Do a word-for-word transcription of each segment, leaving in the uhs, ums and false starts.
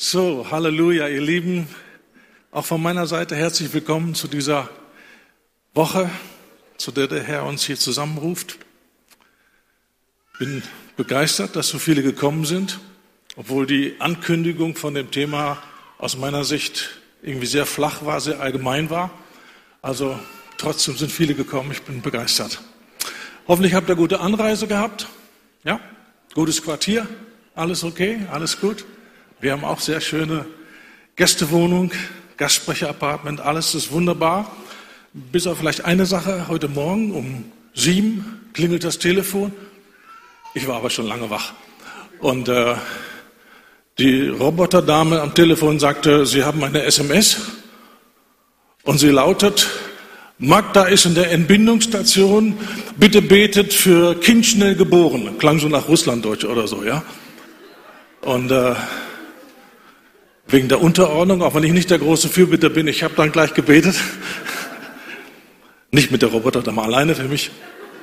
So, Halleluja, ihr Lieben. Auch von meiner Seite herzlich willkommen zu dieser Woche, zu der der Herr uns hier zusammenruft. Bin begeistert, dass so viele gekommen sind, obwohl die Ankündigung von dem Thema aus meiner Sicht irgendwie sehr flach war, sehr allgemein war. Also trotzdem sind viele gekommen, ich bin begeistert. Hoffentlich habt ihr gute Anreise gehabt. Ja, gutes Quartier, alles okay, alles gut. Wir haben auch sehr schöne Gästewohnung, Gastsprecher-Apartment, alles ist wunderbar. Bis auf vielleicht eine Sache, heute Morgen um sieben klingelt das Telefon. Ich war aber schon lange wach. Und äh, die Roboterdame am Telefon sagte, Sie haben eine S M S und sie lautet, Magda ist in der Entbindungsstation, bitte betet für Kind schnell geboren. Klang so nach Russlanddeutsch oder so, ja. Und äh, wegen der Unterordnung, auch wenn ich nicht der große Fürbitter bin, ich habe dann gleich gebetet. Nicht mit der Roboterdame alleine für mich.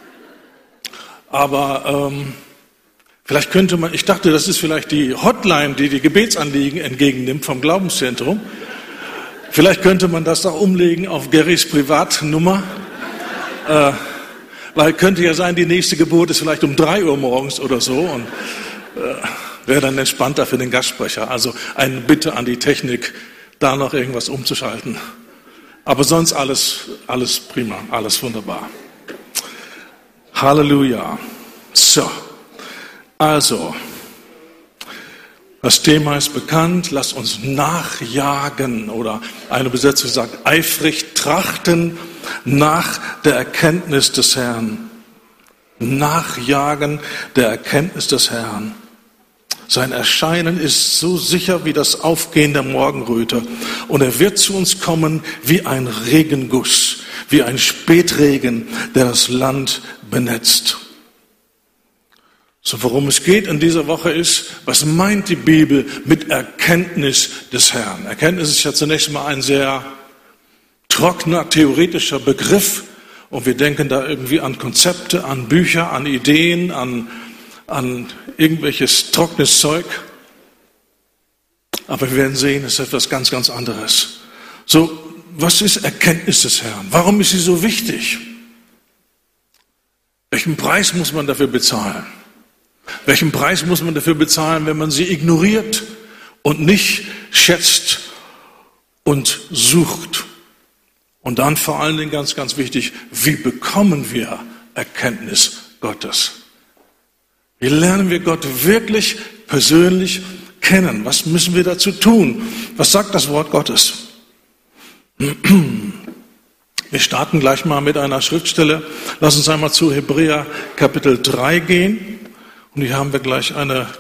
Aber ähm, vielleicht könnte man, ich dachte, das ist vielleicht die Hotline, die die Gebetsanliegen entgegennimmt vom Glaubenszentrum. Vielleicht könnte man das auch umlegen auf Gerrys Privatnummer. äh, weil könnte ja sein, die nächste Geburt ist vielleicht um drei Uhr morgens oder so. Und äh, wäre dann entspannter für den Gastsprecher. Also eine Bitte an die Technik, da noch irgendwas umzuschalten. Aber sonst alles, alles prima, alles wunderbar. Halleluja. So, also, das Thema ist bekannt. Lasst uns nachjagen oder eine Übersetzung sagt, eifrig trachten nach der Erkenntnis des Herrn. Nachjagen der Erkenntnis des Herrn. Sein Erscheinen ist so sicher wie das Aufgehen der Morgenröte. Und er wird zu uns kommen wie ein Regenguss, wie ein Spätregen, der das Land benetzt. So, worum es geht in dieser Woche ist, was meint die Bibel mit Erkenntnis des Herrn? Erkenntnis ist ja zunächst mal ein sehr trockener, theoretischer Begriff. Und wir denken da irgendwie an Konzepte, an Bücher, an Ideen, an an irgendwelches trockenes Zeug. Aber wir werden sehen, es ist etwas ganz, ganz anderes. So, was ist Erkenntnis des Herrn? Warum ist sie so wichtig? Welchen Preis muss man dafür bezahlen? Welchen Preis muss man dafür bezahlen, wenn man sie ignoriert und nicht schätzt und sucht? Und dann vor allen Dingen ganz, ganz wichtig, wie bekommen wir Erkenntnis Gottes? Wie lernen wir Gott wirklich persönlich kennen? Was müssen wir dazu tun? Was sagt das Wort Gottes? Wir starten gleich mal mit einer Schriftstelle. Lass uns einmal zu Hebräer Kapitel drei gehen. Und hier haben wir gleich eine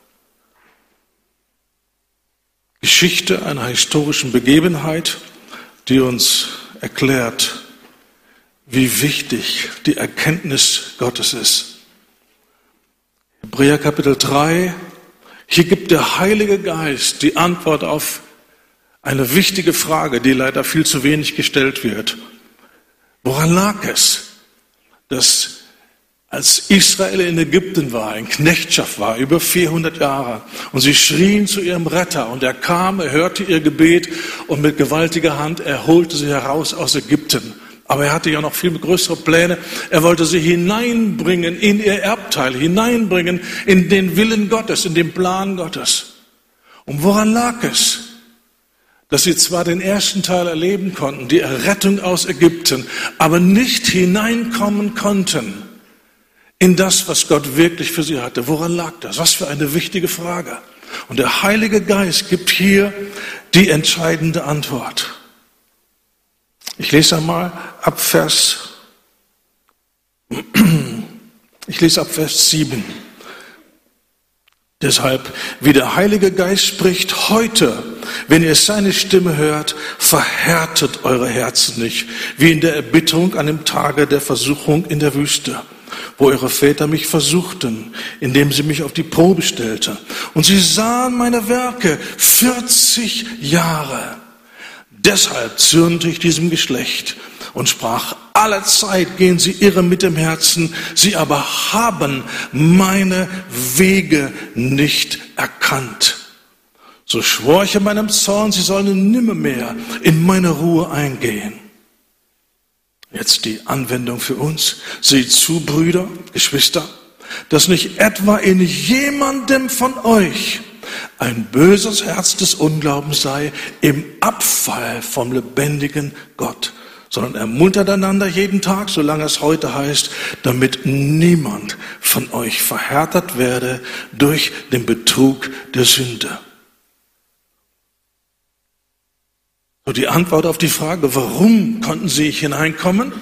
Geschichte einer historischen Begebenheit, die uns erklärt, wie wichtig die Erkenntnis Gottes ist. Hebräer Kapitel drei, hier gibt der Heilige Geist die Antwort auf eine wichtige Frage, die leider viel zu wenig gestellt wird. Woran lag es, dass als Israel in Ägypten war, in Knechtschaft war, über vierhundert Jahre, und sie schrien zu ihrem Retter, und er kam, er hörte ihr Gebet, und mit gewaltiger Hand er holte sie heraus aus Ägypten. Aber er hatte ja noch viel größere Pläne. Er wollte sie hineinbringen in ihr Erbteil, hineinbringen in den Willen Gottes, in den Plan Gottes. Und woran lag es, dass sie zwar den ersten Teil erleben konnten, die Errettung aus Ägypten, aber nicht hineinkommen konnten in das, was Gott wirklich für sie hatte? Woran lag das? Was für eine wichtige Frage. Und der Heilige Geist gibt hier die entscheidende Antwort. Ich lese einmal ab Vers, ich lese ab Vers sieben. Deshalb, wie der Heilige Geist spricht, heute, wenn ihr seine Stimme hört, verhärtet eure Herzen nicht, wie in der Erbitterung an dem Tage der Versuchung in der Wüste, wo eure Väter mich versuchten, indem sie mich auf die Probe stellten. Und sie sahen meine Werke vierzig Jahre. Deshalb zürnte ich diesem Geschlecht und sprach, alle Zeit gehen sie irre mit dem Herzen, sie aber haben meine Wege nicht erkannt. So schwor ich in meinem Zorn, sie sollen nimmermehr in meine Ruhe eingehen. Jetzt die Anwendung für uns. Seht zu, Brüder, Geschwister, dass nicht etwa in jemandem von euch ein böses Herz des Unglaubens sei im Abfall vom lebendigen Gott, sondern ermuntert einander jeden Tag, solange es heute heißt, damit niemand von euch verhärtet werde durch den Betrug der Sünde. So die Antwort auf die Frage, warum konnten sie hineinkommen?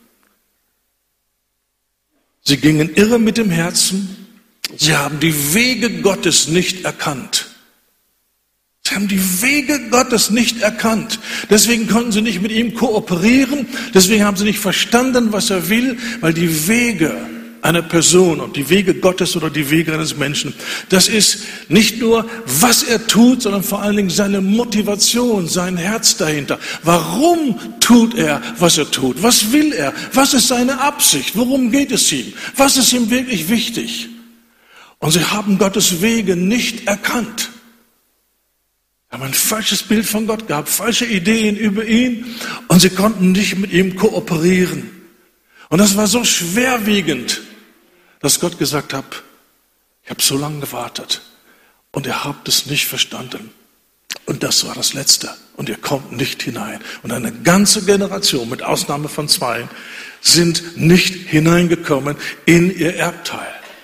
Sie gingen irre mit dem Herzen. Sie haben die Wege Gottes nicht erkannt. Sie haben die Wege Gottes nicht erkannt. Deswegen konnten sie nicht mit ihm kooperieren. Deswegen haben sie nicht verstanden, was er will, weil die Wege einer Person und die Wege Gottes oder die Wege eines Menschen, das ist nicht nur, was er tut, sondern vor allen Dingen seine Motivation, sein Herz dahinter. Warum tut er, was er tut? Was will er? Was ist seine Absicht? Worum geht es ihm? Was ist ihm wirklich wichtig? Und sie haben Gottes Wege nicht erkannt. Sie haben ein falsches Bild von Gott gehabt, falsche Ideen über ihn und sie konnten nicht mit ihm kooperieren. Und das war so schwerwiegend, dass Gott gesagt hat, ich habe so lange gewartet und ihr habt es nicht verstanden. Und das war das Letzte. Und ihr kommt nicht hinein. Und eine ganze Generation, mit Ausnahme von zwei, sind nicht hineingekommen in ihr Erbteil.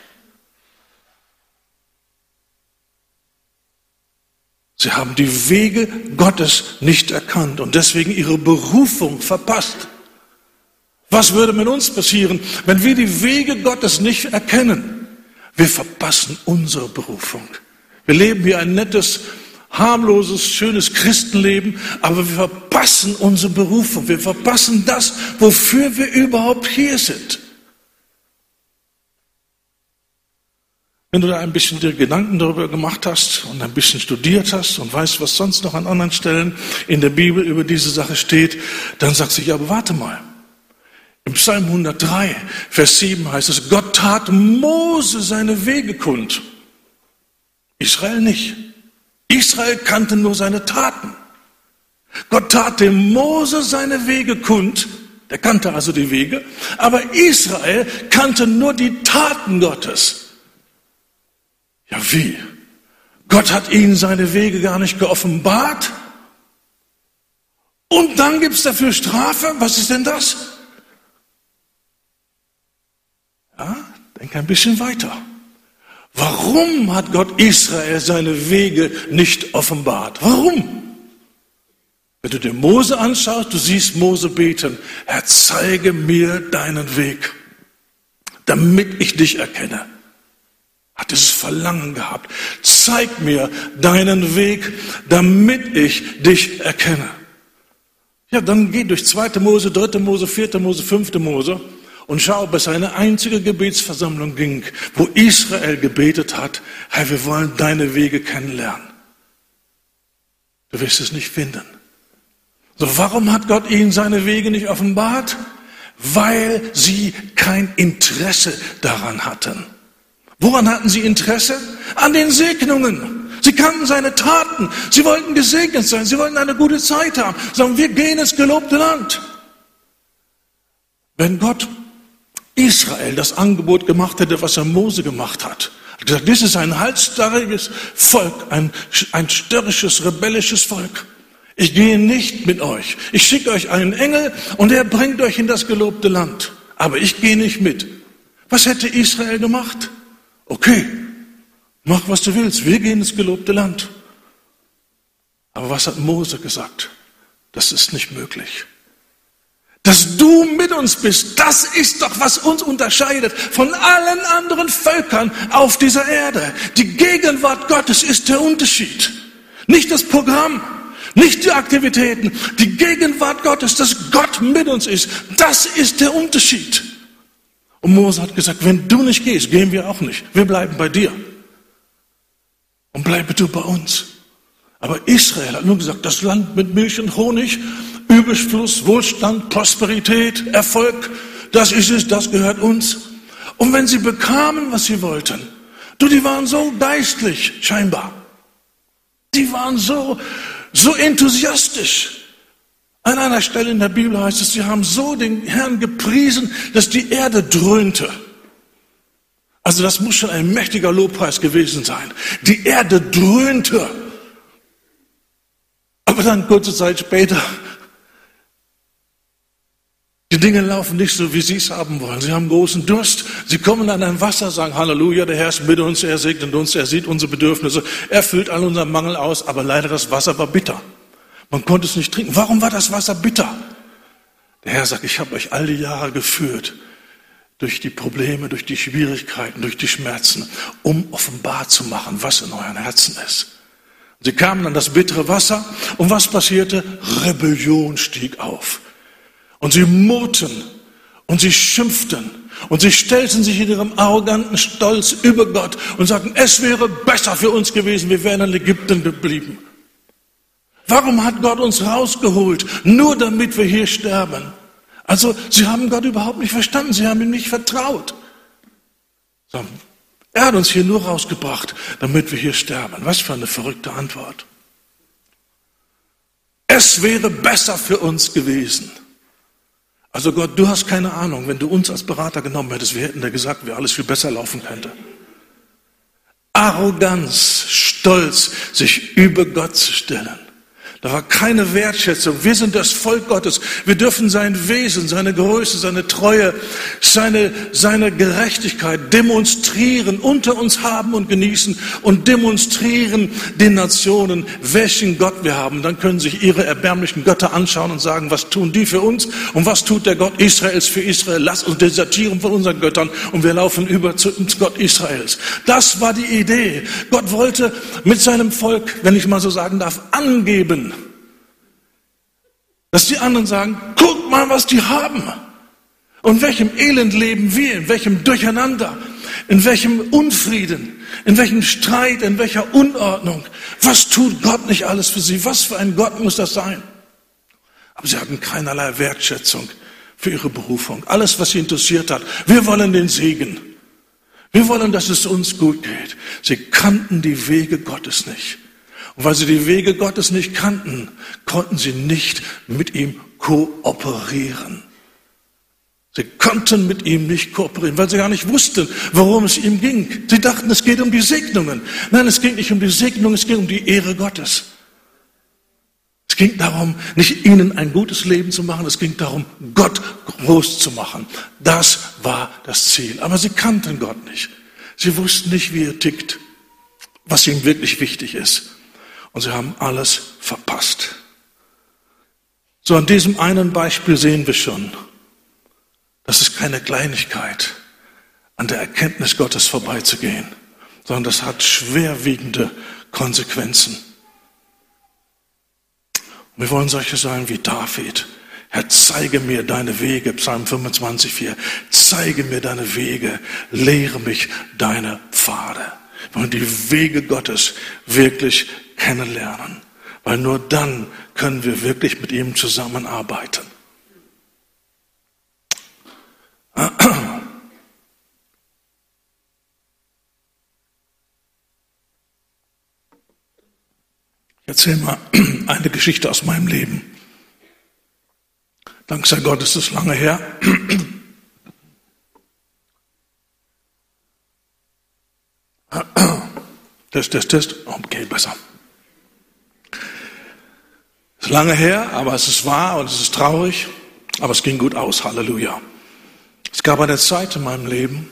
Sie haben die Wege Gottes nicht erkannt und deswegen ihre Berufung verpasst. Was würde mit uns passieren, wenn wir die Wege Gottes nicht erkennen? Wir verpassen unsere Berufung. Wir leben hier ein nettes, harmloses, schönes Christenleben, aber wir verpassen unsere Berufung. Wir verpassen das, wofür wir überhaupt hier sind. Wenn du da ein bisschen dir Gedanken darüber gemacht hast und ein bisschen studiert hast und weißt, was sonst noch an anderen Stellen in der Bibel über diese Sache steht, dann sagst du, ja, aber warte mal. Im Psalm hundertdrei, Vers sieben heißt es, Gott tat Mose seine Wege kund. Israel nicht. Israel kannte nur seine Taten. Gott tat dem Mose seine Wege kund. Der kannte also die Wege. Aber Israel kannte nur die Taten Gottes. Ja, wie? Gott hat ihnen seine Wege gar nicht geoffenbart. Und dann gibt es dafür Strafe. Was ist denn das? Ja, denk ein bisschen weiter. Warum hat Gott Israel seine Wege nicht offenbart? Warum? Wenn du dir Mose anschaust, du siehst Mose beten, Herr, zeige mir deinen Weg, damit ich dich erkenne. Hat dieses Verlangen gehabt. Zeig mir deinen Weg, damit ich dich erkenne. Ja, dann geh durch zweite Mose, dritte Mose, vierte Mose, fünfte Mose. Und schau, ob es eine einzige Gebetsversammlung ging, wo Israel gebetet hat, Herr, wir wollen deine Wege kennenlernen. Du wirst es nicht finden. So, warum hat Gott ihnen seine Wege nicht offenbart? Weil sie kein Interesse daran hatten. Woran hatten sie Interesse? An den Segnungen. Sie kannten seine Taten. Sie wollten gesegnet sein. Sie wollten eine gute Zeit haben. Sagen, wir gehen ins gelobte Land. Wenn Gott Israel das Angebot gemacht hätte, was er Mose gemacht hat. Er hat gesagt, das ist ein halsstarriges Volk, ein, ein störrisches, rebellisches Volk. Ich gehe nicht mit euch. Ich schicke euch einen Engel und er bringt euch in das gelobte Land. Aber ich gehe nicht mit. Was hätte Israel gemacht? Okay, mach was du willst. Wir gehen ins gelobte Land. Aber was hat Mose gesagt? Das ist nicht möglich. Dass du mit uns bist, das ist doch, was uns unterscheidet von allen anderen Völkern auf dieser Erde. Die Gegenwart Gottes ist der Unterschied. Nicht das Programm, nicht die Aktivitäten. Die Gegenwart Gottes, dass Gott mit uns ist, das ist der Unterschied. Und Mose hat gesagt, wenn du nicht gehst, gehen wir auch nicht. Wir bleiben bei dir. Und bleibe du bei uns. Aber Israel hat nur gesagt, das Land mit Milch und Honig, Überfluss, Wohlstand, Prosperität, Erfolg, das ist es, das gehört uns. Und wenn sie bekamen, was sie wollten, du, die waren so geistlich, scheinbar. Die waren so, so enthusiastisch. An einer Stelle in der Bibel heißt es, sie haben so den Herrn gepriesen, dass die Erde dröhnte. Also das muss schon ein mächtiger Lobpreis gewesen sein. Die Erde dröhnte. Aber dann kurze Zeit später, die Dinge laufen nicht so, wie sie es haben wollen. Sie haben großen Durst. Sie kommen an ein Wasser, sagen Halleluja, der Herr ist mit uns, er segnet uns, er sieht unsere Bedürfnisse, er füllt all unseren Mangel aus, aber leider das Wasser war bitter. Man konnte es nicht trinken. Warum war das Wasser bitter? Der Herr sagt, ich habe euch all die Jahre geführt, durch die Probleme, durch die Schwierigkeiten, durch die Schmerzen, um offenbar zu machen, was in euren Herzen ist. Sie kamen an das bittere Wasser und was passierte? Rebellion stieg auf. Und sie murrten und sie schimpften und sie stellten sich in ihrem arroganten Stolz über Gott und sagten, es wäre besser für uns gewesen, wir wären in Ägypten geblieben. Warum hat Gott uns rausgeholt? Nur damit wir hier sterben. Also sie haben Gott überhaupt nicht verstanden, sie haben ihm nicht vertraut. So, er hat uns hier nur rausgebracht, damit wir hier sterben. Was für eine verrückte Antwort. Es wäre besser für uns gewesen. Also Gott, du hast keine Ahnung, wenn du uns als Berater genommen hättest, wir hätten dir gesagt, wie alles viel besser laufen könnte. Arroganz, Stolz, sich über Gott zu stellen. Da war keine Wertschätzung. Wir sind das Volk Gottes. Wir dürfen sein Wesen, seine Größe, seine Treue, seine, seine Gerechtigkeit demonstrieren, unter uns haben und genießen und demonstrieren den Nationen, welchen Gott wir haben. Dann können sich ihre erbärmlichen Götter anschauen und sagen, was tun die für uns und was tut der Gott Israels für Israel? Lass uns desertieren von unseren Göttern und wir laufen über zu Gott Israels. Das war die Idee. Gott wollte mit seinem Volk, wenn ich mal so sagen darf, angeben, dass die anderen sagen, guck mal, was die haben. Und in welchem Elend leben wir, in welchem Durcheinander, in welchem Unfrieden, in welchem Streit, in welcher Unordnung. Was tut Gott nicht alles für sie? Was für ein Gott muss das sein? Aber sie hatten keinerlei Wertschätzung für ihre Berufung. Alles, was sie interessiert hat, wir wollen den Segen. Wir wollen, dass es uns gut geht. Sie kannten die Wege Gottes nicht. Und weil sie die Wege Gottes nicht kannten, konnten sie nicht mit ihm kooperieren. Sie konnten mit ihm nicht kooperieren, weil sie gar nicht wussten, worum es ihm ging. Sie dachten, es geht um die Segnungen. Nein, es ging nicht um die Segnung, es ging um die Ehre Gottes. Es ging darum, nicht ihnen ein gutes Leben zu machen, es ging darum, Gott groß zu machen. Das war das Ziel. Aber sie kannten Gott nicht. Sie wussten nicht, wie er tickt, was ihm wirklich wichtig ist. Und sie haben alles verpasst. So, an diesem einen Beispiel sehen wir schon, das ist keine Kleinigkeit, an der Erkenntnis Gottes vorbeizugehen, sondern das hat schwerwiegende Konsequenzen. Und wir wollen solche sein wie David. Herr, zeige mir deine Wege, Psalm fünfundzwanzig, vier. Zeige mir deine Wege, lehre mich deine Pfade. Wir wollen die Wege Gottes wirklich kennenlernen, weil nur dann können wir wirklich mit ihm zusammenarbeiten. Ich erzähle mal eine Geschichte aus meinem Leben. Dank sei Gott ist es lange her. Test, Test, Test. Okay, besser. Es ist lange her, aber es ist wahr und es ist traurig, aber es ging gut aus. Halleluja. Es gab eine Zeit in meinem Leben,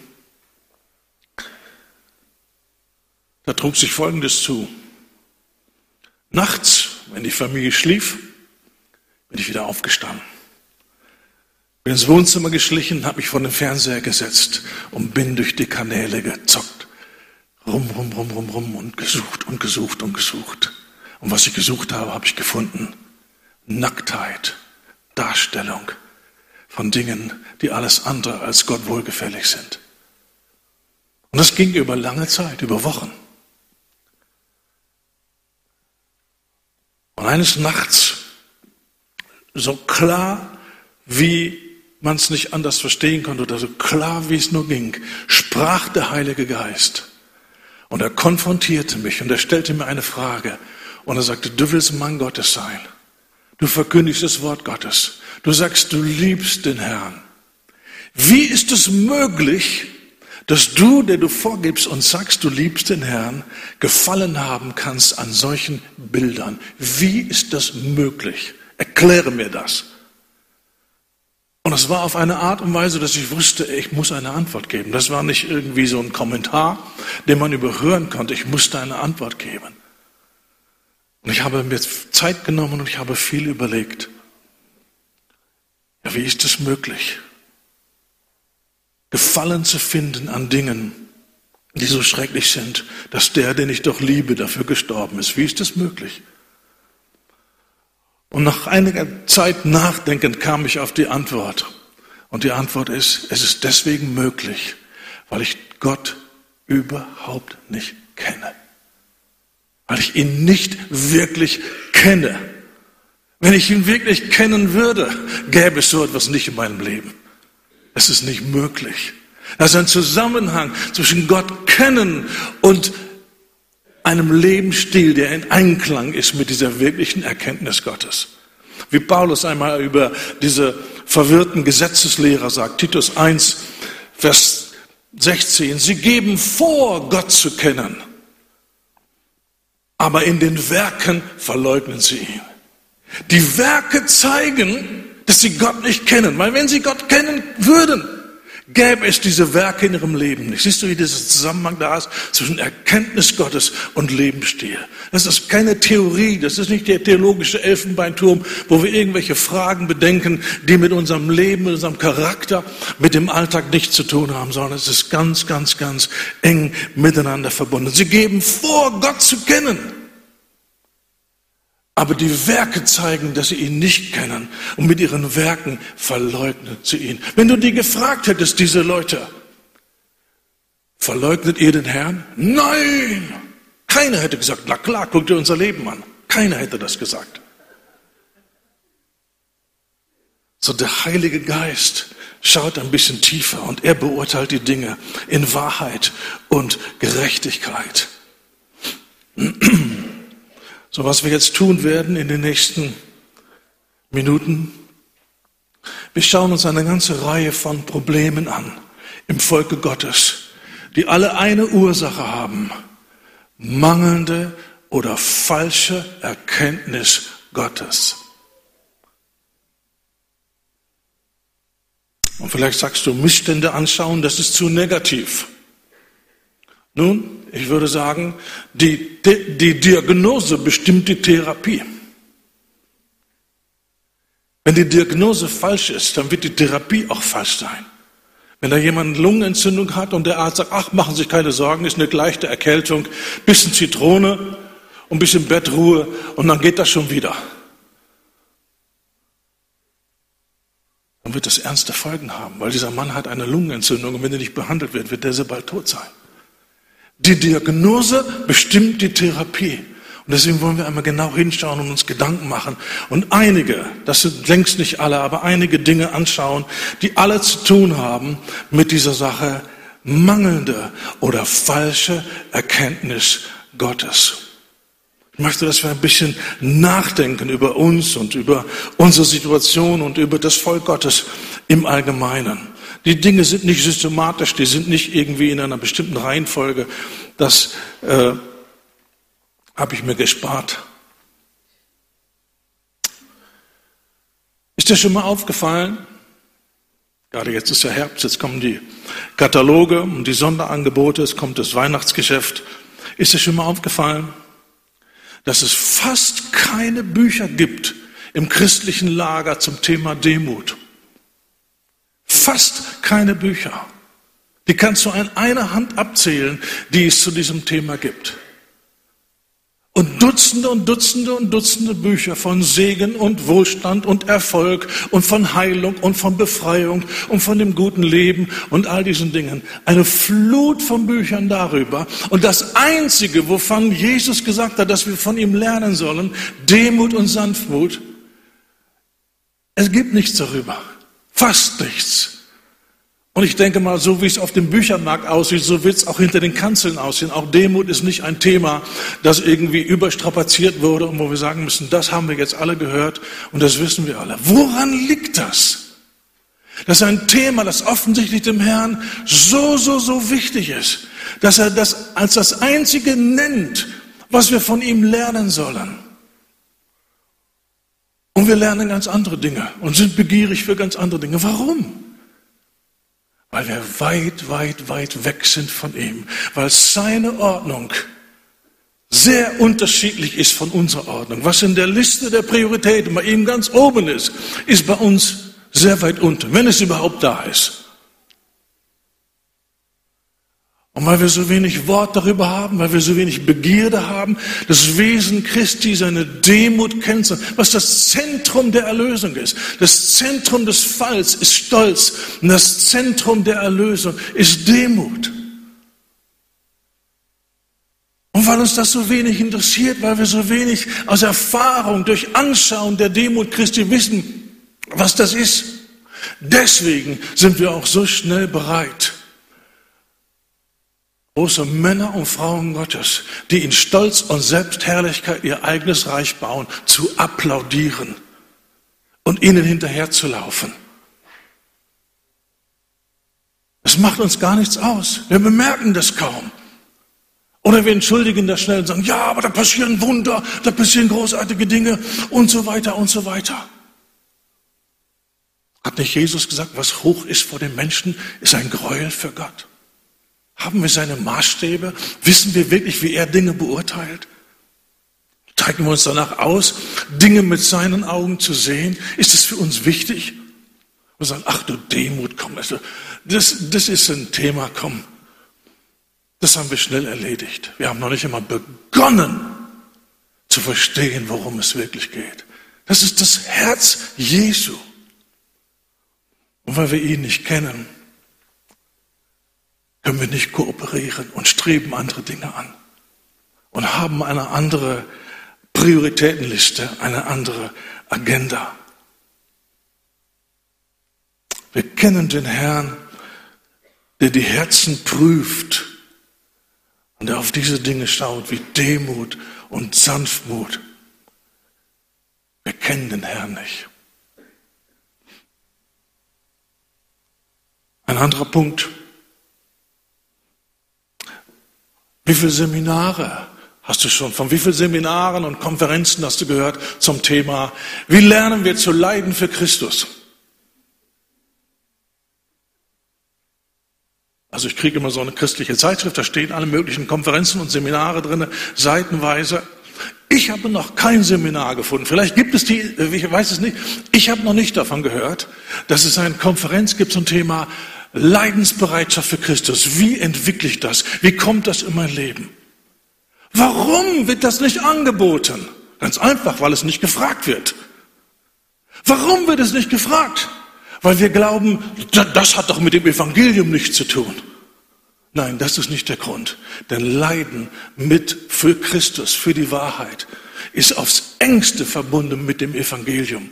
da trug sich Folgendes zu. Nachts, wenn die Familie schlief, bin ich wieder aufgestanden. Bin ins Wohnzimmer geschlichen, habe mich vor den Fernseher gesetzt und bin durch die Kanäle gezockt. Rum, rum, rum, rum, rum und gesucht und gesucht und gesucht. Und was ich gesucht habe, habe ich gefunden. Nacktheit, Darstellung von Dingen, die alles andere als Gott wohlgefällig sind. Und das ging über lange Zeit, über Wochen. Und eines Nachts, so klar, wie man es nicht anders verstehen konnte, oder so klar, wie es nur ging, sprach der Heilige Geist. Und er konfrontierte mich und er stellte mir eine Frage. Und er sagte, du willst ein Mann Gottes sein. Du verkündigst das Wort Gottes. Du sagst, du liebst den Herrn. Wie ist es möglich, dass du, der du vorgibst und sagst, du liebst den Herrn, Gefallen haben kannst an solchen Bildern? Wie ist das möglich? Erkläre mir das. Und es war auf eine Art und Weise, dass ich wusste, ich muss eine Antwort geben. Das war nicht irgendwie so ein Kommentar, den man überhören konnte. Ich musste eine Antwort geben. Und ich habe mir Zeit genommen und ich habe viel überlegt. Ja, wie ist es möglich, Gefallen zu finden an Dingen, die so schrecklich sind, dass der, den ich doch liebe, dafür gestorben ist? Wie ist das möglich? Und nach einiger Zeit Nachdenken kam ich auf die Antwort. Und die Antwort ist, es ist deswegen möglich, weil ich Gott überhaupt nicht kenne. Weil ich ihn nicht wirklich kenne. Wenn ich ihn wirklich kennen würde, gäbe es so etwas nicht in meinem Leben. Es ist nicht möglich. Da ist ein Zusammenhang zwischen Gott kennen und einem Lebensstil, der in Einklang ist mit dieser wirklichen Erkenntnis Gottes. Wie Paulus einmal über diese verwirrten Gesetzeslehrer sagt, Titus eins, Vers sechzehn, sie geben vor, Gott zu kennen, aber in den Werken verleugnen sie ihn. Die Werke zeigen, dass sie Gott nicht kennen, weil wenn sie Gott kennen würden, gäbe es diese Werke in ihrem Leben nicht. Siehst du, wie dieser Zusammenhang da ist zwischen Erkenntnis Gottes und Lebensstil? Das ist keine Theorie, das ist nicht der theologische Elfenbeinturm, wo wir irgendwelche Fragen bedenken, die mit unserem Leben, mit unserem Charakter, mit dem Alltag nichts zu tun haben, sondern es ist ganz, ganz, ganz eng miteinander verbunden. Sie geben vor, Gott zu kennen. Aber die Werke zeigen, dass sie ihn nicht kennen. Und mit ihren Werken verleugnen sie ihn. Wenn du die gefragt hättest, diese Leute, verleugnet ihr den Herrn? Nein! Keiner hätte gesagt, na klar, guck dir unser Leben an. Keiner hätte das gesagt. So der Heilige Geist schaut ein bisschen tiefer und er beurteilt die Dinge in Wahrheit und Gerechtigkeit. So, was wir jetzt tun werden in den nächsten Minuten, wir schauen uns eine ganze Reihe von Problemen an im Volke Gottes, die alle eine Ursache haben: mangelnde oder falsche Erkenntnis Gottes. Und vielleicht sagst du, Missstände anschauen, das ist zu negativ. Nun, ich würde sagen, die, die, die Diagnose bestimmt die Therapie. Wenn die Diagnose falsch ist, dann wird die Therapie auch falsch sein. Wenn da jemand eine Lungenentzündung hat und der Arzt sagt, ach, machen Sie sich keine Sorgen, ist eine leichte Erkältung, bisschen Zitrone und ein bisschen Bettruhe und dann geht das schon wieder. Dann wird das ernste Folgen haben, weil dieser Mann hat eine Lungenentzündung und wenn er nicht behandelt wird, wird der sehr bald tot sein. Die Diagnose bestimmt die Therapie. Und deswegen wollen wir einmal genau hinschauen und uns Gedanken machen und einige, das sind längst nicht alle, aber einige Dinge anschauen, die alle zu tun haben mit dieser Sache mangelnde oder falsche Erkenntnis Gottes. Ich möchte, dass wir ein bisschen nachdenken über uns und über unsere Situation und über das Volk Gottes im Allgemeinen. Die Dinge sind nicht systematisch, die sind nicht irgendwie in einer bestimmten Reihenfolge. Das äh, habe ich mir gespart. Ist dir schon mal aufgefallen, gerade jetzt ist ja Herbst, jetzt kommen die Kataloge und die Sonderangebote, es kommt das Weihnachtsgeschäft. Ist dir schon mal aufgefallen, dass es fast keine Bücher gibt im christlichen Lager zum Thema Demut? Fast keine Bücher. Die kannst du an einer Hand abzählen, die es zu diesem Thema gibt. Und Dutzende und Dutzende und Dutzende Bücher von Segen und Wohlstand und Erfolg und von Heilung und von Befreiung und von dem guten Leben und all diesen Dingen. Eine Flut von Büchern darüber. Und das Einzige, wovon Jesus gesagt hat, dass wir von ihm lernen sollen, Demut und Sanftmut, es gibt nichts darüber. Fast nichts. Und ich denke mal, so wie es auf dem Büchermarkt aussieht, so wird es auch hinter den Kanzeln aussehen. Auch Demut ist nicht ein Thema, das irgendwie überstrapaziert wurde und wo wir sagen müssen, das haben wir jetzt alle gehört und das wissen wir alle. Woran liegt das? Das ist ein Thema, das offensichtlich dem Herrn so, so, so wichtig ist, dass er das als das Einzige nennt, was wir von ihm lernen sollen. Und wir lernen ganz andere Dinge und sind begierig für ganz andere Dinge. Warum? Weil wir weit, weit, weit weg sind von ihm. Weil seine Ordnung sehr unterschiedlich ist von unserer Ordnung. Was in der Liste der Prioritäten bei ihm ganz oben ist, ist bei uns sehr weit unten, wenn es überhaupt da ist. Und weil wir so wenig Wort darüber haben, weil wir so wenig Begierde haben, das Wesen Christi, seine Demut kennzeichnet, was das Zentrum der Erlösung ist. Das Zentrum des Falls ist Stolz und das Zentrum der Erlösung ist Demut. Und weil uns das so wenig interessiert, weil wir so wenig aus Erfahrung, durch Anschauen der Demut Christi wissen, was das ist, deswegen sind wir auch so schnell bereit, große Männer und Frauen Gottes, die in Stolz und Selbstherrlichkeit ihr eigenes Reich bauen, zu applaudieren und ihnen hinterherzulaufen. Das macht uns gar nichts aus. Wir bemerken das kaum. Oder wir entschuldigen das schnell und sagen, ja, aber da passieren Wunder, da passieren großartige Dinge und so weiter und so weiter. Hat nicht Jesus gesagt, was hoch ist vor den Menschen, ist ein Gräuel für Gott? Haben wir seine Maßstäbe? Wissen wir wirklich, wie er Dinge beurteilt? Zeigen wir uns danach aus, Dinge mit seinen Augen zu sehen? Ist es für uns wichtig? Wir sagen, ach du Demut, komm, also das, das ist ein Thema, komm. Das haben wir schnell erledigt. Wir haben noch nicht einmal begonnen zu verstehen, worum es wirklich geht. Das ist das Herz Jesu. Und weil wir ihn nicht kennen, können wir nicht kooperieren und streben andere Dinge an und haben eine andere Prioritätenliste, eine andere Agenda. Wir kennen den Herrn, der die Herzen prüft und der auf diese Dinge schaut wie Demut und Sanftmut. Wir kennen den Herrn nicht. Ein anderer Punkt. Wie viele Seminare hast du schon, von wie vielen Seminaren und Konferenzen hast du gehört zum Thema, wie lernen wir zu leiden für Christus? Also ich kriege immer so eine christliche Zeitschrift, da stehen alle möglichen Konferenzen und Seminare drin, seitenweise. Ich habe noch kein Seminar gefunden, vielleicht gibt es die, ich weiß es nicht, ich habe noch nicht davon gehört, dass es eine Konferenz gibt zum Thema Leidensbereitschaft für Christus. Wie entwickle ich das? Wie kommt das in mein Leben? Warum wird das nicht angeboten? Ganz einfach, weil es nicht gefragt wird. Warum wird es nicht gefragt? Weil wir glauben, das hat doch mit dem Evangelium nichts zu tun. Nein, das ist nicht der Grund. Denn Leiden mit für Christus, für die Wahrheit, ist aufs engste verbunden mit dem Evangelium.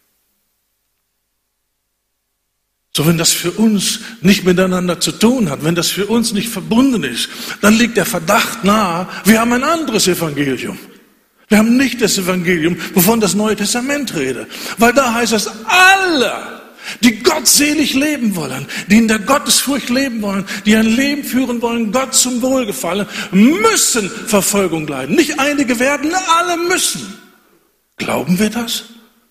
So, wenn das für uns nicht miteinander zu tun hat, wenn das für uns nicht verbunden ist, dann liegt der Verdacht nahe, wir haben ein anderes Evangelium. Wir haben nicht das Evangelium, wovon das Neue Testament redet. Weil da heißt es, alle, die gottselig leben wollen, die in der Gottesfurcht leben wollen, die ein Leben führen wollen, Gott zum Wohlgefallen, müssen Verfolgung leiden. Nicht einige werden, alle müssen. Glauben wir das?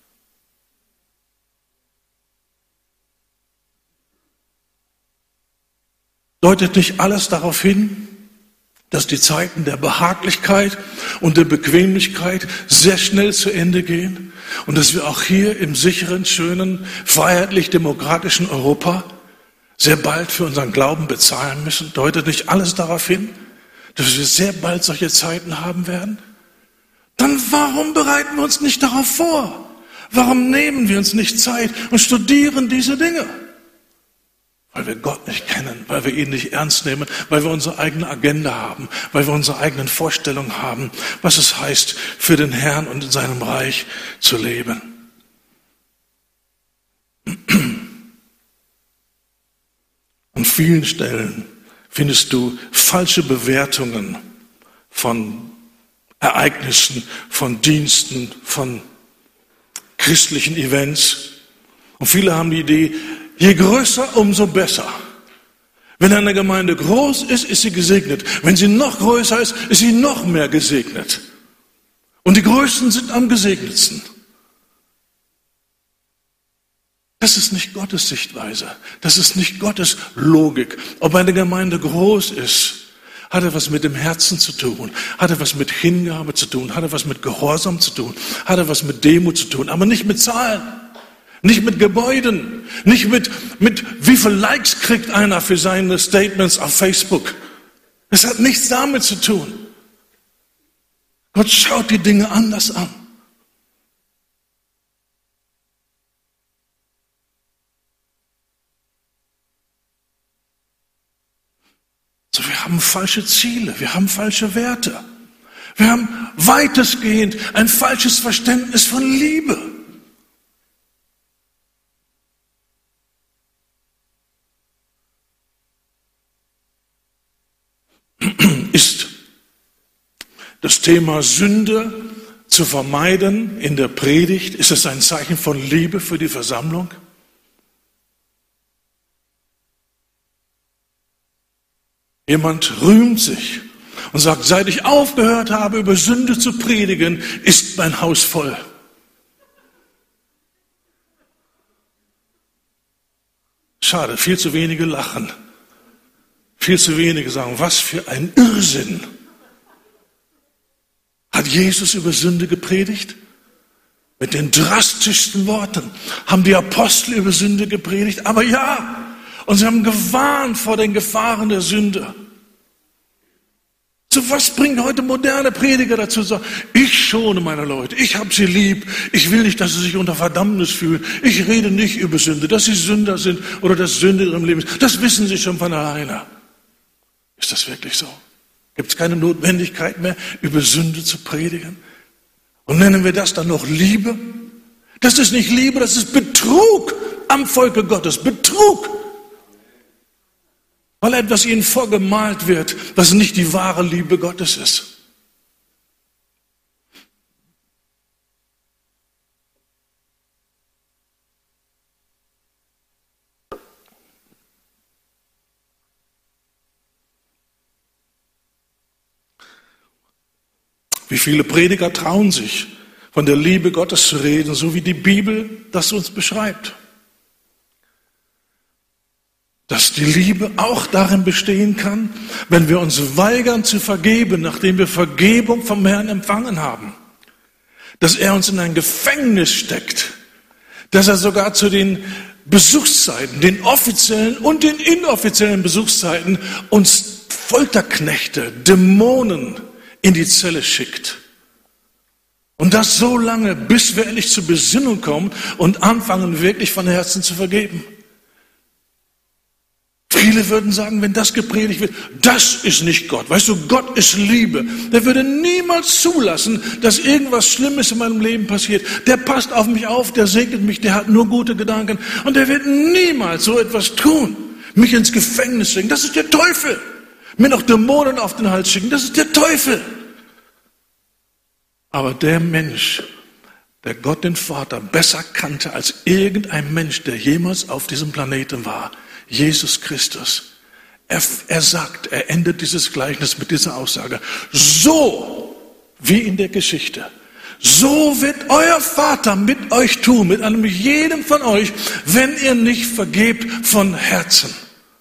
Deutet nicht alles darauf hin, dass die Zeiten der Behaglichkeit und der Bequemlichkeit sehr schnell zu Ende gehen und dass wir auch hier im sicheren, schönen, freiheitlich-demokratischen Europa sehr bald für unseren Glauben bezahlen müssen? Deutet nicht alles darauf hin, dass wir sehr bald solche Zeiten haben werden? Dann warum bereiten wir uns nicht darauf vor? Warum nehmen wir uns nicht Zeit und studieren diese Dinge? Weil wir Gott nicht kennen, weil wir ihn nicht ernst nehmen, weil wir unsere eigene Agenda haben, weil wir unsere eigenen Vorstellungen haben, was es heißt, für den Herrn und in seinem Reich zu leben. vielen Stellen findest du falsche Bewertungen von Ereignissen, von Diensten, von christlichen Events. Und viele haben die Idee, je größer, umso besser. Wenn eine Gemeinde groß ist, ist sie gesegnet. Wenn sie noch größer ist, ist sie noch mehr gesegnet. Und die Größten sind am gesegnetsten. Das ist nicht Gottes Sichtweise. Das ist nicht Gottes Logik. Ob eine Gemeinde groß ist, hat etwas mit dem Herzen zu tun, hat etwas mit Hingabe zu tun, hat etwas mit Gehorsam zu tun, hat etwas mit Demut zu tun, aber nicht mit Zahlen, nicht mit Gebäuden, nicht mit, mit wie viele Likes kriegt einer für seine Statements auf Facebook. Es hat nichts damit zu tun. Gott schaut die Dinge anders an. So, wir haben falsche Ziele, wir haben falsche Werte. Wir haben weitestgehend ein falsches Verständnis von Liebe. Ist das Thema Sünde zu vermeiden in der Predigt, ist es ein Zeichen von Liebe für die Versammlung? Jemand rühmt sich und sagt, seit ich aufgehört habe, über Sünde zu predigen, ist mein Haus voll. Schade, viel zu wenige lachen. Viel zu wenige sagen, was für ein Irrsinn. Hat Jesus über Sünde gepredigt? Mit den drastischsten Worten haben die Apostel über Sünde gepredigt. Aber ja, und sie haben gewarnt vor den Gefahren der Sünde. So, was bringen heute moderne Prediger dazu, sagen, ich schone meine Leute, ich habe sie lieb, ich will nicht, dass sie sich unter Verdammnis fühlen, ich rede nicht über Sünde, dass sie Sünder sind oder dass Sünde in ihrem Leben ist, das wissen sie schon von alleine. Ist das wirklich so? Gibt es keine Notwendigkeit mehr, über Sünde zu predigen? Und nennen wir das dann noch Liebe? Das ist nicht Liebe, das ist Betrug am Volke Gottes, Betrug. Weil etwas ihnen vorgemalt wird, was nicht die wahre Liebe Gottes ist. Wie viele Prediger trauen sich, von der Liebe Gottes zu reden, so wie die Bibel das uns beschreibt. Dass die Liebe auch darin bestehen kann, wenn wir uns weigern zu vergeben, nachdem wir Vergebung vom Herrn empfangen haben. Dass er uns in ein Gefängnis steckt. Dass er sogar zu den Besuchszeiten, den offiziellen und den inoffiziellen Besuchszeiten, uns Folterknechte, Dämonen in die Zelle schickt. Und das so lange, bis wir endlich zur Besinnung kommen und anfangen, wirklich von Herzen zu vergeben. Viele würden sagen, wenn das gepredigt wird, das ist nicht Gott. Weißt du, Gott ist Liebe. Der würde niemals zulassen, dass irgendwas Schlimmes in meinem Leben passiert. Der passt auf mich auf, der segnet mich, der hat nur gute Gedanken. Und der wird niemals so etwas tun, mich ins Gefängnis schicken. Das ist der Teufel. Mir noch Dämonen auf den Hals schicken, das ist der Teufel. Aber der Mensch, der Gott den Vater besser kannte als irgendein Mensch, der jemals auf diesem Planeten war, Jesus Christus. Er, er sagt, er endet dieses Gleichnis mit dieser Aussage, so wie in der Geschichte, so wird euer Vater mit euch tun, mit einem jedem von euch, wenn ihr nicht vergebt von Herzen.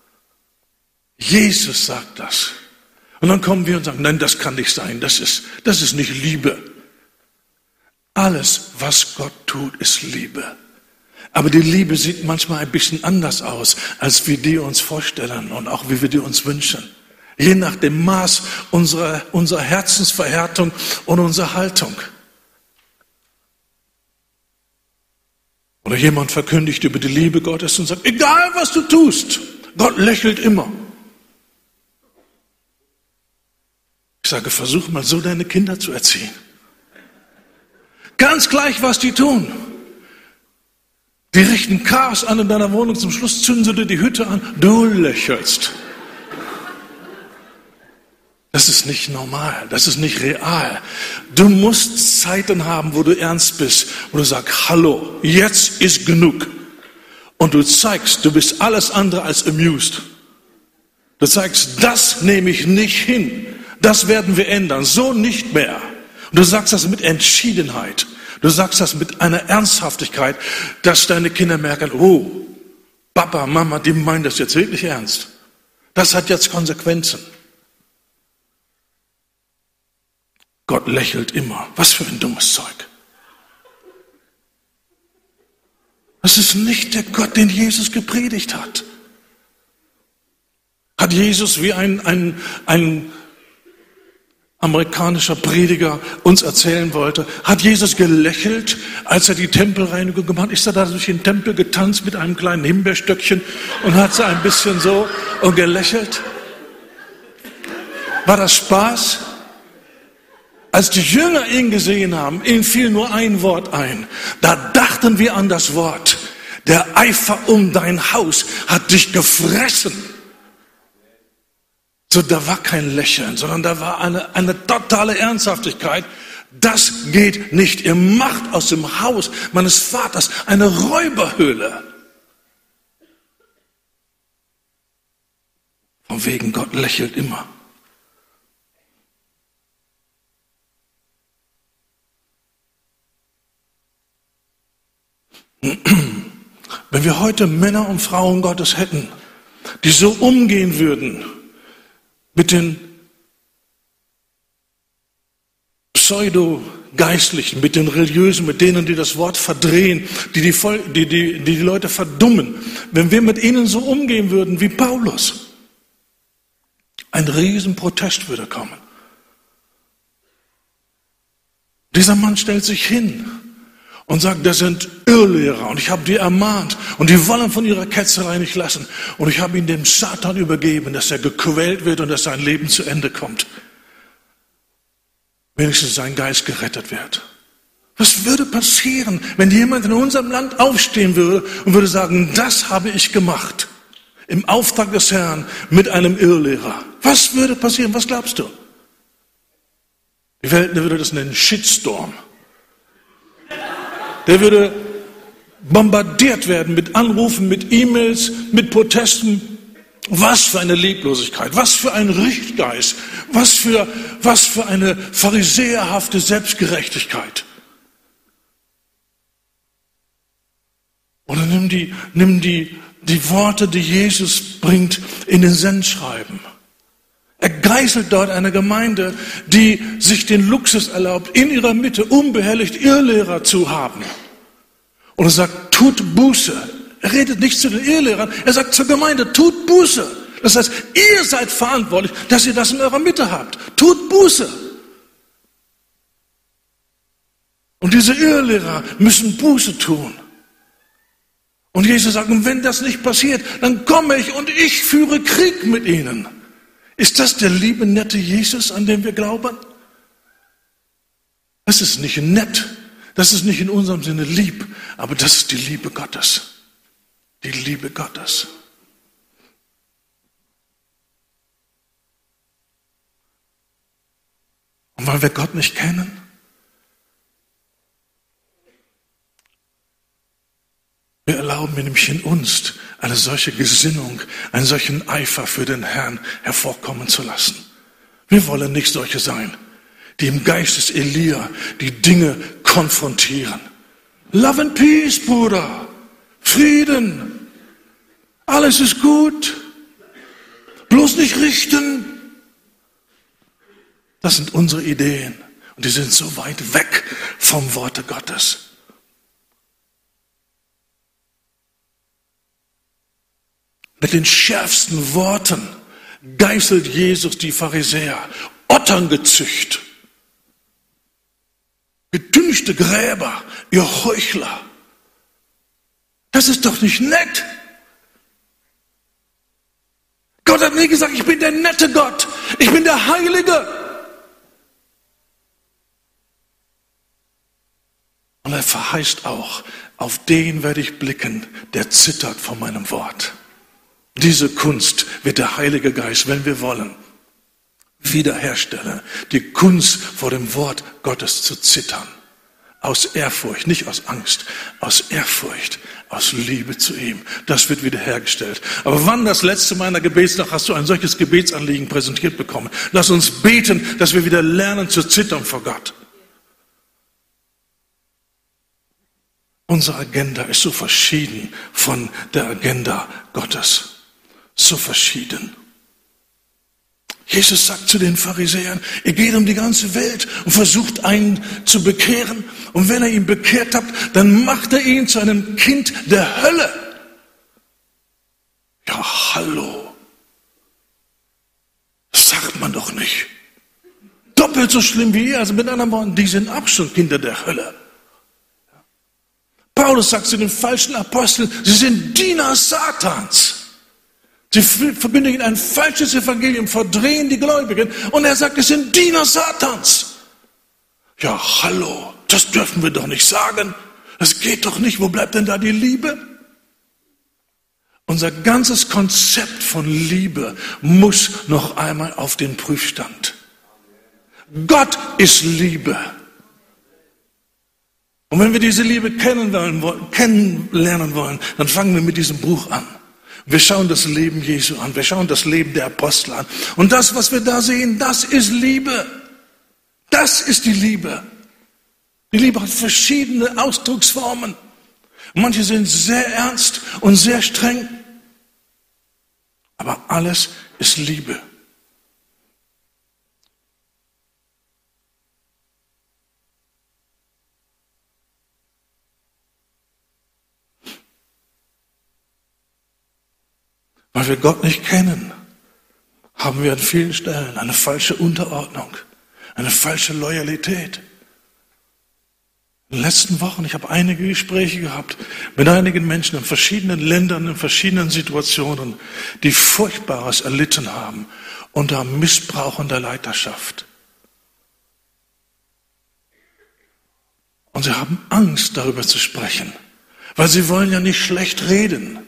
Jesus sagt das. Und dann kommen wir und sagen, nein, das kann nicht sein, das ist, das ist nicht Liebe. Alles, was Gott tut, ist Liebe. Aber die Liebe sieht manchmal ein bisschen anders aus, als wir die uns vorstellen und auch wie wir die uns wünschen. Je nach dem Maß unserer, unserer Herzensverhärtung und unserer Haltung. Oder jemand verkündigt über die Liebe Gottes und sagt, egal was du tust, Gott lächelt immer. Ich sage, versuch mal so deine Kinder zu erziehen. Ganz gleich, was die tun. Die richten Chaos an in deiner Wohnung, zum Schluss zünden sie dir die Hütte an, du lächelst. Das ist nicht normal, das ist nicht real. Du musst Zeiten haben, wo du ernst bist, wo du sagst, hallo, jetzt ist genug. Und du zeigst, du bist alles andere als amused. Du zeigst, das nehme ich nicht hin, das werden wir ändern, so nicht mehr. Und du sagst das mit Entschiedenheit. Du sagst das mit einer Ernsthaftigkeit, dass deine Kinder merken, oh, Papa, Mama, die meinen das jetzt wirklich ernst. Das hat jetzt Konsequenzen. Gott lächelt immer. Was für ein dummes Zeug. Das ist nicht der Gott, den Jesus gepredigt hat. Hat Jesus wie ein, ein, ein amerikanischer Prediger uns erzählen wollte, hat Jesus gelächelt, als er die Tempelreinigung gemacht hat. Ist er da durch den Tempel getanzt mit einem kleinen Himbeerstöckchen und hat so ein bisschen so und gelächelt? War das Spaß? Als die Jünger ihn gesehen haben, ihnen fiel nur ein Wort ein. Da dachten wir an das Wort. Der Eifer um dein Haus hat dich gefressen. So, da war kein Lächeln, sondern da war eine, eine totale Ernsthaftigkeit. Das geht nicht. Ihr macht aus dem Haus meines Vaters eine Räuberhöhle. Von wegen Gott lächelt immer. Wenn wir heute Männer und Frauen Gottes hätten, die so umgehen würden mit den Pseudo-Geistlichen, mit den Religiösen, mit denen, die das Wort verdrehen, die die, Vol- die, die, die die Leute verdummen, wenn wir mit ihnen so umgehen würden wie Paulus, ein Riesenprotest würde kommen. Dieser Mann stellt sich hin und sagt, das sind Irrlehrer und ich habe die ermahnt und die wollen von ihrer Ketzerei nicht lassen. Und ich habe ihn dem Satan übergeben, dass er gequält wird und dass sein Leben zu Ende kommt. Wenigstens sein Geist gerettet wird. Was würde passieren, wenn jemand in unserem Land aufstehen würde und würde sagen, das habe ich gemacht, im Auftrag des Herrn mit einem Irrlehrer? Was würde passieren? Was glaubst du? Die Welt würde das nennen Shitstorm. Der würde bombardiert werden mit Anrufen, mit E-Mails, mit Protesten. Was für eine Leblosigkeit, was für ein Richtgeist, was für, was für eine pharisäerhafte Selbstgerechtigkeit. Oder nimm die, nimm die, die Worte, die Jesus bringt, in den Sendschreiben. Er geißelt dort eine Gemeinde, die sich den Luxus erlaubt, in ihrer Mitte unbehelligt Irrlehrer zu haben. Und er sagt, tut Buße. Er redet nicht zu den Irrlehrern, er sagt zur Gemeinde, tut Buße. Das heißt, ihr seid verantwortlich, dass ihr das in eurer Mitte habt. Tut Buße. Und diese Irrlehrer müssen Buße tun. Und Jesus sagt, und wenn das nicht passiert, dann komme ich und ich führe Krieg mit ihnen. Ist das der liebe, nette Jesus, an den wir glauben? Das ist nicht nett, das ist nicht in unserem Sinne lieb, aber das ist die Liebe Gottes. Die Liebe Gottes. Und weil wir Gott nicht kennen, wir erlauben nämlich in uns eine solche Gesinnung, einen solchen Eifer für den Herrn hervorkommen zu lassen. Wir wollen nicht solche sein, die im Geist des Elia die Dinge konfrontieren. Love and Peace, Bruder. Frieden. Alles ist gut. Bloß nicht richten. Das sind unsere Ideen. Und die sind so weit weg vom Worte Gottes. Mit den schärfsten Worten geißelt Jesus die Pharisäer. Otterngezücht. Gedünchte Gräber, ihr Heuchler. Das ist doch nicht nett. Gott hat nie gesagt, ich bin der nette Gott. Ich bin der Heilige. Und er verheißt auch, auf den werde ich blicken, der zittert vor meinem Wort. Diese Kunst wird der Heilige Geist, wenn wir wollen, wiederherstellen. Die Kunst, vor dem Wort Gottes zu zittern. Aus Ehrfurcht, nicht aus Angst, aus Ehrfurcht, aus Liebe zu ihm. Das wird wiederhergestellt. Aber wann das letzte Mal in der Gebetsnacht hast du ein solches Gebetsanliegen präsentiert bekommen? Lass uns beten, dass wir wieder lernen zu zittern vor Gott. Unsere Agenda ist so verschieden von der Agenda Gottes. So verschieden. Jesus sagt zu den Pharisäern, ihr geht um die ganze Welt und versucht einen zu bekehren. Und wenn ihr ihn bekehrt habt, dann macht er ihn zu einem Kind der Hölle. Ja, hallo. Das sagt man doch nicht. Doppelt so schlimm wie ihr. Also mit anderen Worten, die sind auch schon Kinder der Hölle. Paulus sagt zu den falschen Aposteln, sie sind Diener Satans. Sie verbündigen ein falsches Evangelium, verdrehen die Gläubigen und er sagt, es sind Diener Satans. Ja, hallo, das dürfen wir doch nicht sagen. Das geht doch nicht. Wo bleibt denn da die Liebe? Unser ganzes Konzept von Liebe muss noch einmal auf den Prüfstand. Gott ist Liebe. Und wenn wir diese Liebe kennenlernen wollen, kennenlernen wollen, dann fangen wir mit diesem Buch an. Wir schauen das Leben Jesu an, wir schauen das Leben der Apostel an. Und das, was wir da sehen, das ist Liebe. Das ist die Liebe. Die Liebe hat verschiedene Ausdrucksformen. Manche sind sehr ernst und sehr streng. Aber alles ist Liebe. Weil wir Gott nicht kennen, haben wir an vielen Stellen eine falsche Unterordnung, eine falsche Loyalität. In den letzten Wochen, ich habe einige Gespräche gehabt mit einigen Menschen in verschiedenen Ländern, in verschiedenen Situationen, die Furchtbares erlitten haben unter Missbrauch in der Leiterschaft. Und sie haben Angst, darüber zu sprechen, weil sie wollen ja nicht schlecht reden.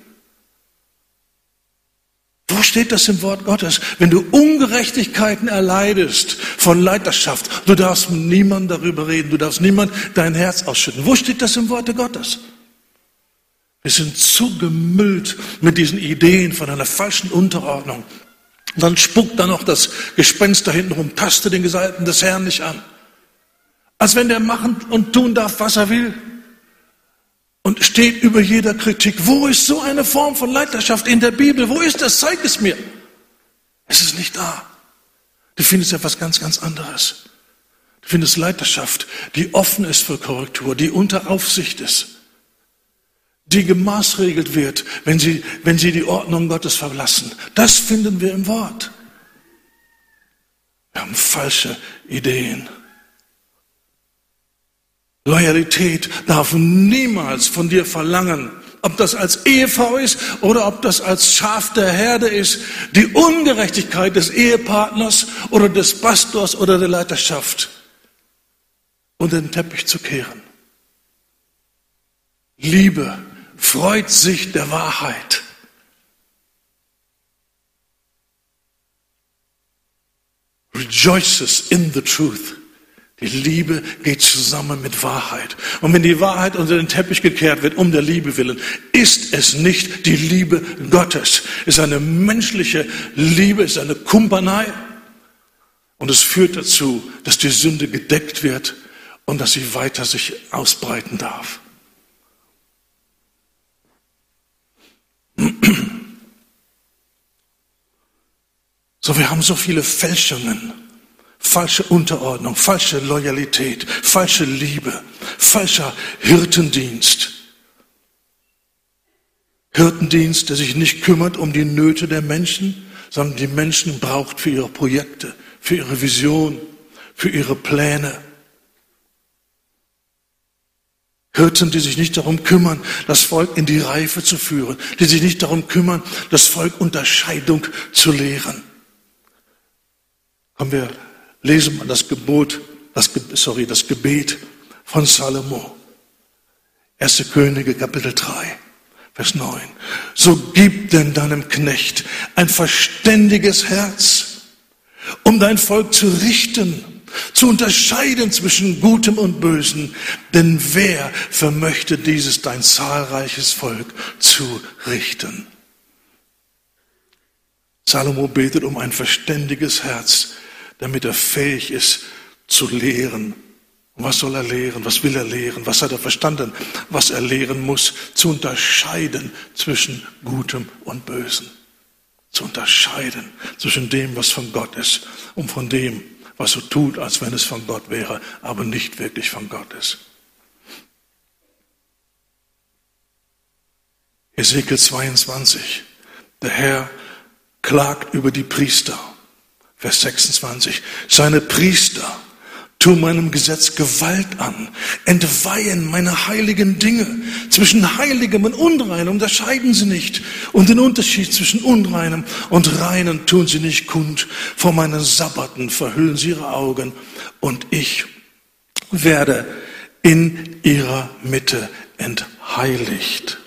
Wo steht das im Wort Gottes? Wenn du Ungerechtigkeiten erleidest von Leiterschaft, du darfst mit niemandem darüber reden, du darfst niemand dein Herz ausschütten. Wo steht das im Worte Gottes? Wir sind zu gemüllt mit diesen Ideen von einer falschen Unterordnung. Und dann spuckt da noch das Gespenst da hinten rum, taste den Gesalbten des Herrn nicht an. Als wenn der machen und tun darf, was er will. Und steht über jeder Kritik. Wo ist so eine Form von Leiterschaft in der Bibel? Wo ist das? Zeig es mir. Es ist nicht da. Du findest etwas ganz, ganz anderes. Du findest Leiterschaft, die offen ist für Korrektur, die unter Aufsicht ist, die gemaßregelt wird, wenn sie, wenn sie die Ordnung Gottes verlassen. Das finden wir im Wort. Wir haben falsche Ideen. Loyalität darf niemals von dir verlangen, ob das als Ehefrau ist oder ob das als Schaf der Herde ist, die Ungerechtigkeit des Ehepartners oder des Pastors oder der Leiterschaft unter den Teppich zu kehren. Liebe freut sich der Wahrheit. Rejoices in the truth. Die Liebe geht zusammen mit Wahrheit. Und wenn die Wahrheit unter den Teppich gekehrt wird, um der Liebe willen, ist es nicht die Liebe Gottes. Es ist eine menschliche Liebe, es ist eine Kumpanei. Und es führt dazu, dass die Sünde gedeckt wird und dass sie weiter sich ausbreiten darf. So, wir haben so viele Fälschungen. Falsche Unterordnung, falsche Loyalität, falsche Liebe, falscher Hirtendienst. Hirtendienst, der sich nicht kümmert um die Nöte der Menschen, sondern die Menschen braucht für ihre Projekte, für ihre Vision, für ihre Pläne. Hirten, die sich nicht darum kümmern, das Volk in die Reife zu führen, die sich nicht darum kümmern, das Volk Unterscheidung zu lehren. Kommen wir lesen wir das Gebot, das, sorry, das Gebet von Salomo. erste Könige, Kapitel drei, Vers neun. So gib denn deinem Knecht ein verständiges Herz, um dein Volk zu richten, zu unterscheiden zwischen Gutem und Bösen. Denn wer vermöchte dieses dein zahlreiches Volk zu richten? Salomo betet um ein verständiges Herz, damit er fähig ist zu lehren. Und was soll er lehren? Was will er lehren? Was hat er verstanden? Was er lehren muss? Zu unterscheiden zwischen Gutem und Bösen. Zu unterscheiden zwischen dem, was von Gott ist, und von dem, was so tut, als wenn es von Gott wäre, aber nicht wirklich von Gott ist. Hesekiel zweiundzwanzig. Der Herr klagt über die Priester. Vers sechsundzwanzig. Seine Priester tun meinem Gesetz Gewalt an, entweihen meine heiligen Dinge. Zwischen Heiligem und Unreinem unterscheiden sie nicht. Und den Unterschied zwischen Unreinem und Reinem tun sie nicht kund. Vor meinen Sabbaten verhüllen sie ihre Augen. Und ich werde in ihrer Mitte entheiligt.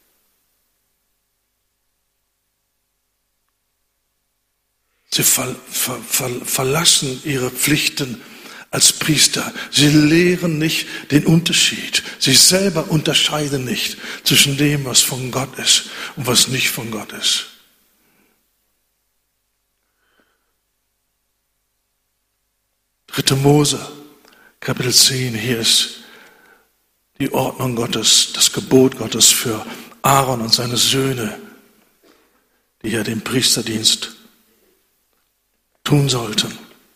Sie ver, ver, ver, verlassen ihre Pflichten als Priester. Sie lehren nicht den Unterschied. Sie selber unterscheiden nicht zwischen dem, was von Gott ist und was nicht von Gott ist. Dritte Mose, Kapitel zehn, hier ist die Ordnung Gottes, das Gebot Gottes für Aaron und seine Söhne, die ja den Priesterdienst tun sollten.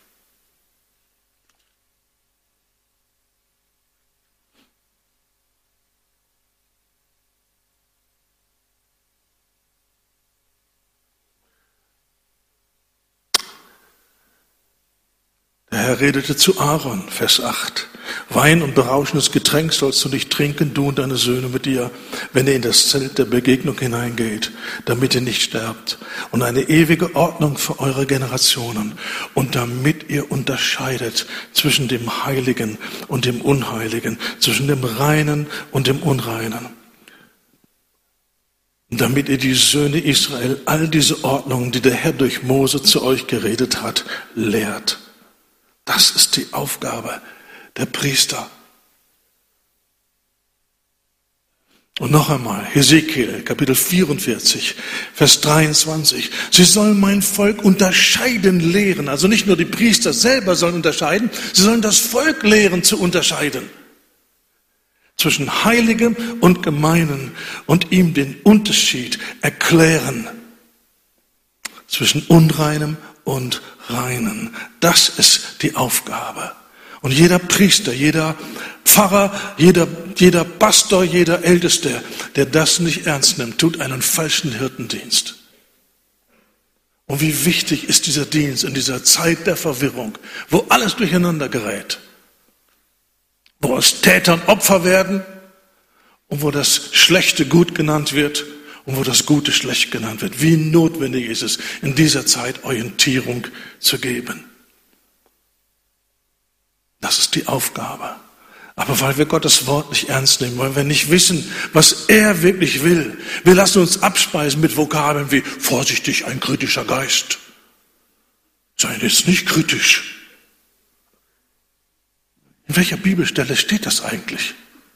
Der Herr redete zu Aaron, Vers acht. Wein und berauschendes Getränk sollst du nicht trinken, du und deine Söhne mit dir, wenn ihr in das Zelt der Begegnung hineingeht, damit ihr nicht sterbt. Und eine ewige Ordnung für eure Generationen. Und damit ihr unterscheidet zwischen dem Heiligen und dem Unheiligen, zwischen dem Reinen und dem Unreinen. Und damit ihr die Söhne Israel all diese Ordnungen, die der Herr durch Mose zu euch geredet hat, lehrt. Das ist die Aufgabe der Priester. Und noch einmal, Hesekiel, Kapitel vierundvierzig, Vers dreiundzwanzig. Sie sollen mein Volk unterscheiden lehren. Also nicht nur die Priester selber sollen unterscheiden, sie sollen das Volk lehren zu unterscheiden. Zwischen Heiligem und Gemeinen und ihm den Unterschied erklären. Zwischen Unreinem und Reinen. Das ist die Aufgabe. Und jeder Priester, jeder Pfarrer, jeder, jeder Pastor, jeder Älteste, der das nicht ernst nimmt, tut einen falschen Hirtendienst. Und wie wichtig ist dieser Dienst in dieser Zeit der Verwirrung, wo alles durcheinander gerät, wo aus Tätern Opfer werden und wo das Schlechte gut genannt wird und wo das Gute schlecht genannt wird. Wie notwendig ist es, in dieser Zeit Orientierung zu geben. Das ist die Aufgabe. Aber weil wir Gottes Wort nicht ernst nehmen, weil wir nicht wissen, was er wirklich will, wir lassen uns abspeisen mit Vokabeln wie vorsichtig, ein kritischer Geist. Seien jetzt nicht kritisch. In welcher Bibelstelle steht das eigentlich?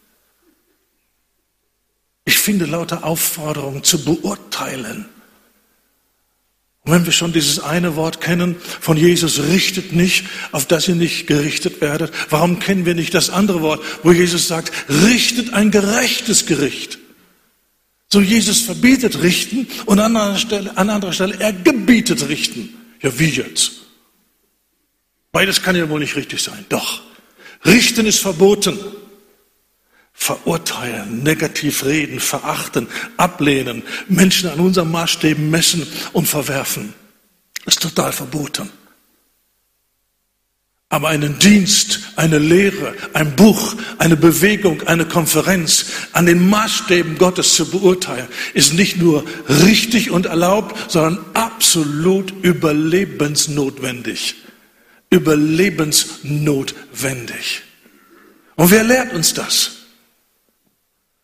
Ich finde lauter Aufforderungen zu beurteilen. Und wenn wir schon dieses eine Wort kennen von Jesus, richtet nicht, auf das ihr nicht gerichtet werdet, warum kennen wir nicht das andere Wort, wo Jesus sagt, richtet ein gerechtes Gericht. So Jesus verbietet richten und an anderer Stelle, an anderer Stelle er gebietet richten. Ja, wie jetzt? Beides kann ja wohl nicht richtig sein. Doch, richten ist verboten. Verurteilen, negativ reden, verachten, ablehnen, Menschen an unseren Maßstäben messen und verwerfen. Das ist total verboten. Aber einen Dienst, eine Lehre, ein Buch, eine Bewegung, eine Konferenz an den Maßstäben Gottes zu beurteilen, ist nicht nur richtig und erlaubt, sondern absolut überlebensnotwendig. Überlebensnotwendig. Und wer lehrt uns das?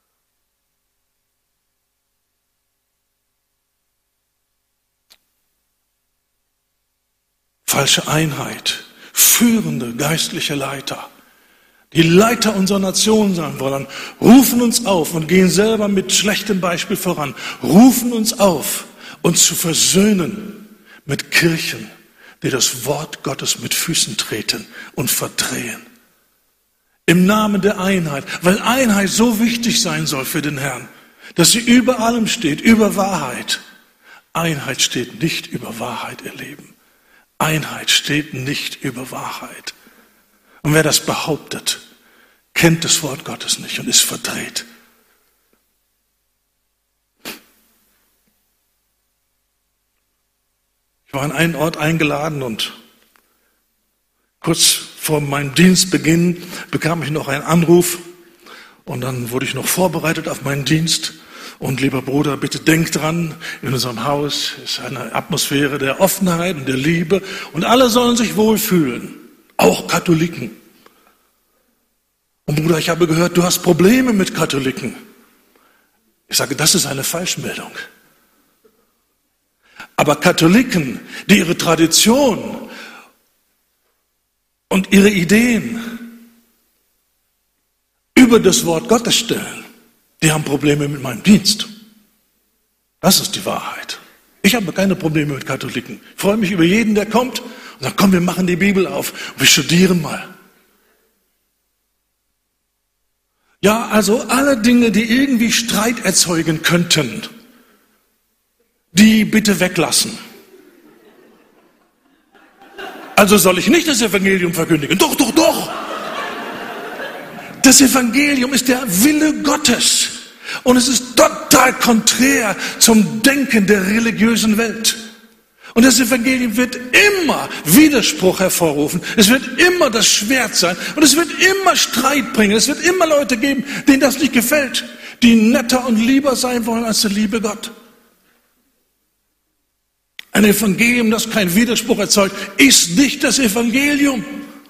falsche Einheit, führende geistliche Leiter, die Leiter unserer Nation sein wollen, rufen uns auf und gehen selber mit schlechtem Beispiel voran, rufen uns auf, uns zu versöhnen mit Kirchen, die das Wort Gottes mit Füßen treten und verdrehen. Im Namen der Einheit, weil Einheit so wichtig sein soll für den Herrn, dass sie über allem steht, über Wahrheit. Einheit steht nicht über Wahrheit, ihr Lieben. Einheit steht nicht über Wahrheit. Und wer das behauptet, kennt das Wort Gottes nicht und ist verdreht. Ich war an einen Ort eingeladen und kurz vor meinem Dienstbeginn bekam ich noch einen Anruf und dann wurde ich noch vorbereitet auf meinen Dienst. Und lieber Bruder, bitte denk dran, in unserem Haus ist eine Atmosphäre der Offenheit und der Liebe und alle sollen sich wohlfühlen, auch Katholiken. Und Bruder, ich habe gehört, du hast Probleme mit Katholiken. Ich sage, das ist eine Falschmeldung. Aber Katholiken, die ihre Tradition und ihre Ideen über das Wort Gottes stellen, die haben Probleme mit meinem Dienst. Das ist die Wahrheit. Ich habe keine Probleme mit Katholiken. Ich freue mich über jeden, der kommt und sagt, komm, wir machen die Bibel auf und wir studieren mal. Ja, also alle Dinge, die irgendwie Streit erzeugen könnten, die bitte weglassen. Also soll ich nicht das Evangelium verkündigen? Doch, doch, doch! Das Evangelium ist der Wille Gottes und es ist total konträr zum Denken der religiösen Welt. Und das Evangelium wird immer Widerspruch hervorrufen. Es wird immer das Schwert sein und es wird immer Streit bringen. Es wird immer Leute geben, denen das nicht gefällt, die netter und lieber sein wollen als der liebe Gott. Ein Evangelium, das keinen Widerspruch erzeugt, ist nicht das Evangelium.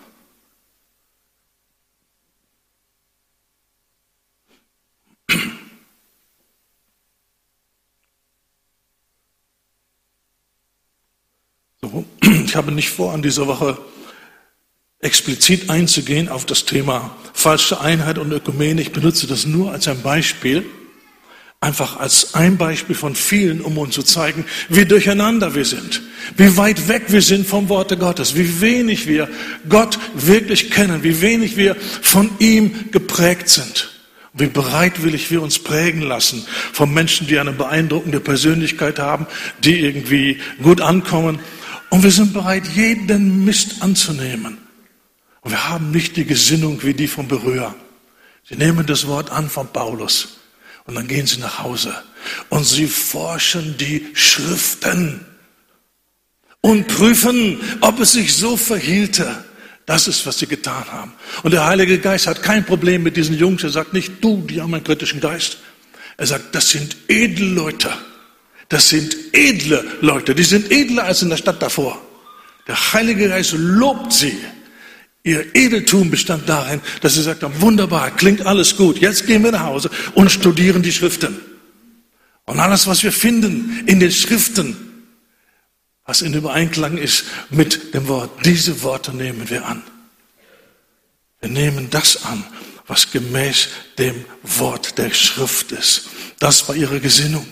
So, ich habe nicht vor, an dieser Woche explizit einzugehen auf das Thema falsche Einheit und Ökumene. Ich benutze das nur als ein Beispiel, einfach als ein Beispiel von vielen, um uns zu zeigen, wie durcheinander wir sind, wie weit weg wir sind vom Worte Gottes, wie wenig wir Gott wirklich kennen, wie wenig wir von ihm geprägt sind. Wie bereitwillig wir uns prägen lassen von Menschen, die eine beeindruckende Persönlichkeit haben, die irgendwie gut ankommen. Und wir sind bereit, jeden Mist anzunehmen. Und wir haben nicht die Gesinnung wie die vom Berührer. Sie nehmen das Wort an von Paulus und dann gehen sie nach Hause und sie forschen die Schriften und prüfen, ob es sich so verhielte. Das ist, was sie getan haben. Und der Heilige Geist hat kein Problem mit diesen Jungs. Er sagt nicht, du, die haben einen kritischen Geist. Er sagt, das sind edle Leute. Das sind edle Leute. Die sind edler als in der Stadt davor. Der Heilige Geist lobt sie. Ihr Edeltum bestand darin, dass sie sagt, wunderbar, klingt alles gut. Jetzt gehen wir nach Hause und studieren die Schriften. Und alles, was wir finden in den Schriften, was in Übereinklang ist mit dem Wort. Diese Worte nehmen wir an. Wir nehmen das an, was gemäß dem Wort der Schrift ist. Das war ihre Gesinnung.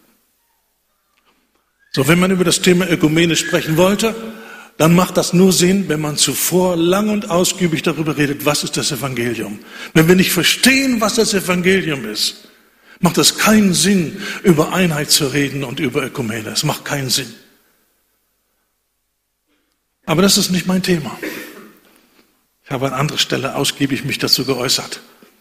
So, wenn man über das Thema Ökumene sprechen wollte, dann macht das nur Sinn, wenn man zuvor lang und ausgiebig darüber redet, was ist das Evangelium. Wenn wir nicht verstehen, was das Evangelium ist, macht es keinen Sinn, über Einheit zu reden und über Ökumene. Es macht keinen Sinn. Aber das ist nicht mein Thema. Ich habe an anderer Stelle ausgiebig mich dazu geäußert.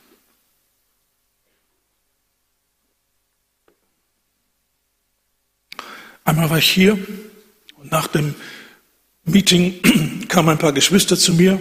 Einmal war ich hier und nach dem Meeting kamen ein paar Geschwister zu mir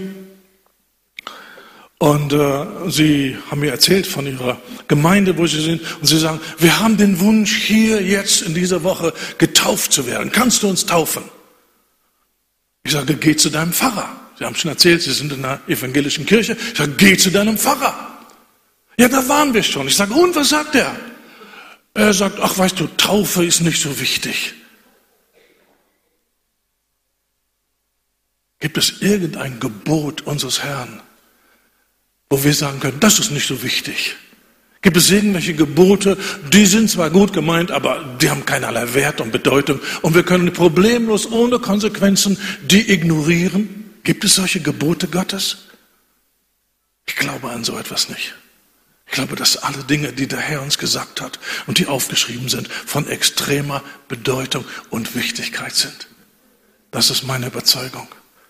und äh, sie haben mir erzählt von ihrer Gemeinde, wo sie sind, und sie sagen, wir haben den Wunsch, hier jetzt in dieser Woche getauft zu werden. Kannst du uns taufen? Ich sage, geh zu deinem Pfarrer. Sie haben schon erzählt, Sie sind in einer evangelischen Kirche. Ich sage, geh zu deinem Pfarrer. Ja, da waren wir schon. Ich sage, und was sagt er? Er sagt, ach, weißt du, Taufe ist nicht so wichtig. Gibt es irgendein Gebot unseres Herrn, wo wir sagen können, das ist nicht so wichtig? Gibt es irgendwelche Gebote, die sind zwar gut gemeint, aber die haben keinerlei Wert und Bedeutung und wir können problemlos, ohne Konsequenzen, die ignorieren? Gibt es solche Gebote Gottes? Ich glaube an so etwas nicht. Ich glaube, dass alle Dinge, die der Herr uns gesagt hat und die aufgeschrieben sind, von extremer Bedeutung und Wichtigkeit sind. Das ist meine Überzeugung.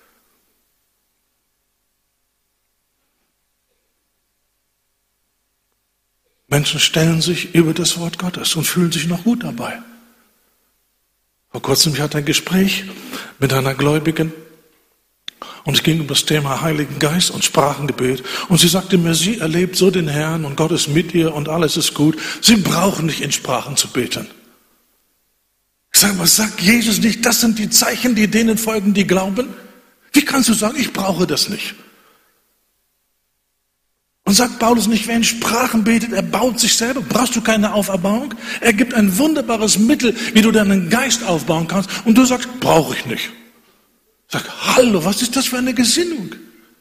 Menschen stellen sich über das Wort Gottes und fühlen sich noch gut dabei. Vor kurzem hatte ich ein Gespräch mit einer Gläubigen und es ging um das Thema Heiligen Geist und Sprachengebet. Und sie sagte mir, sie erlebt so den Herrn und Gott ist mit ihr und alles ist gut. Sie brauchen nicht in Sprachen zu beten. Ich sage, was sagt Jesus nicht? Das sind die Zeichen, die denen folgen, die glauben. Wie kannst du sagen, ich brauche das nicht? Und sagt Paulus nicht, wer in Sprachen betet, er baut sich selber. Brauchst du keine Auferbauung? Er gibt ein wunderbares Mittel, wie du deinen Geist aufbauen kannst. Und du sagst, brauche ich nicht. Sag, hallo, was ist das für eine Gesinnung?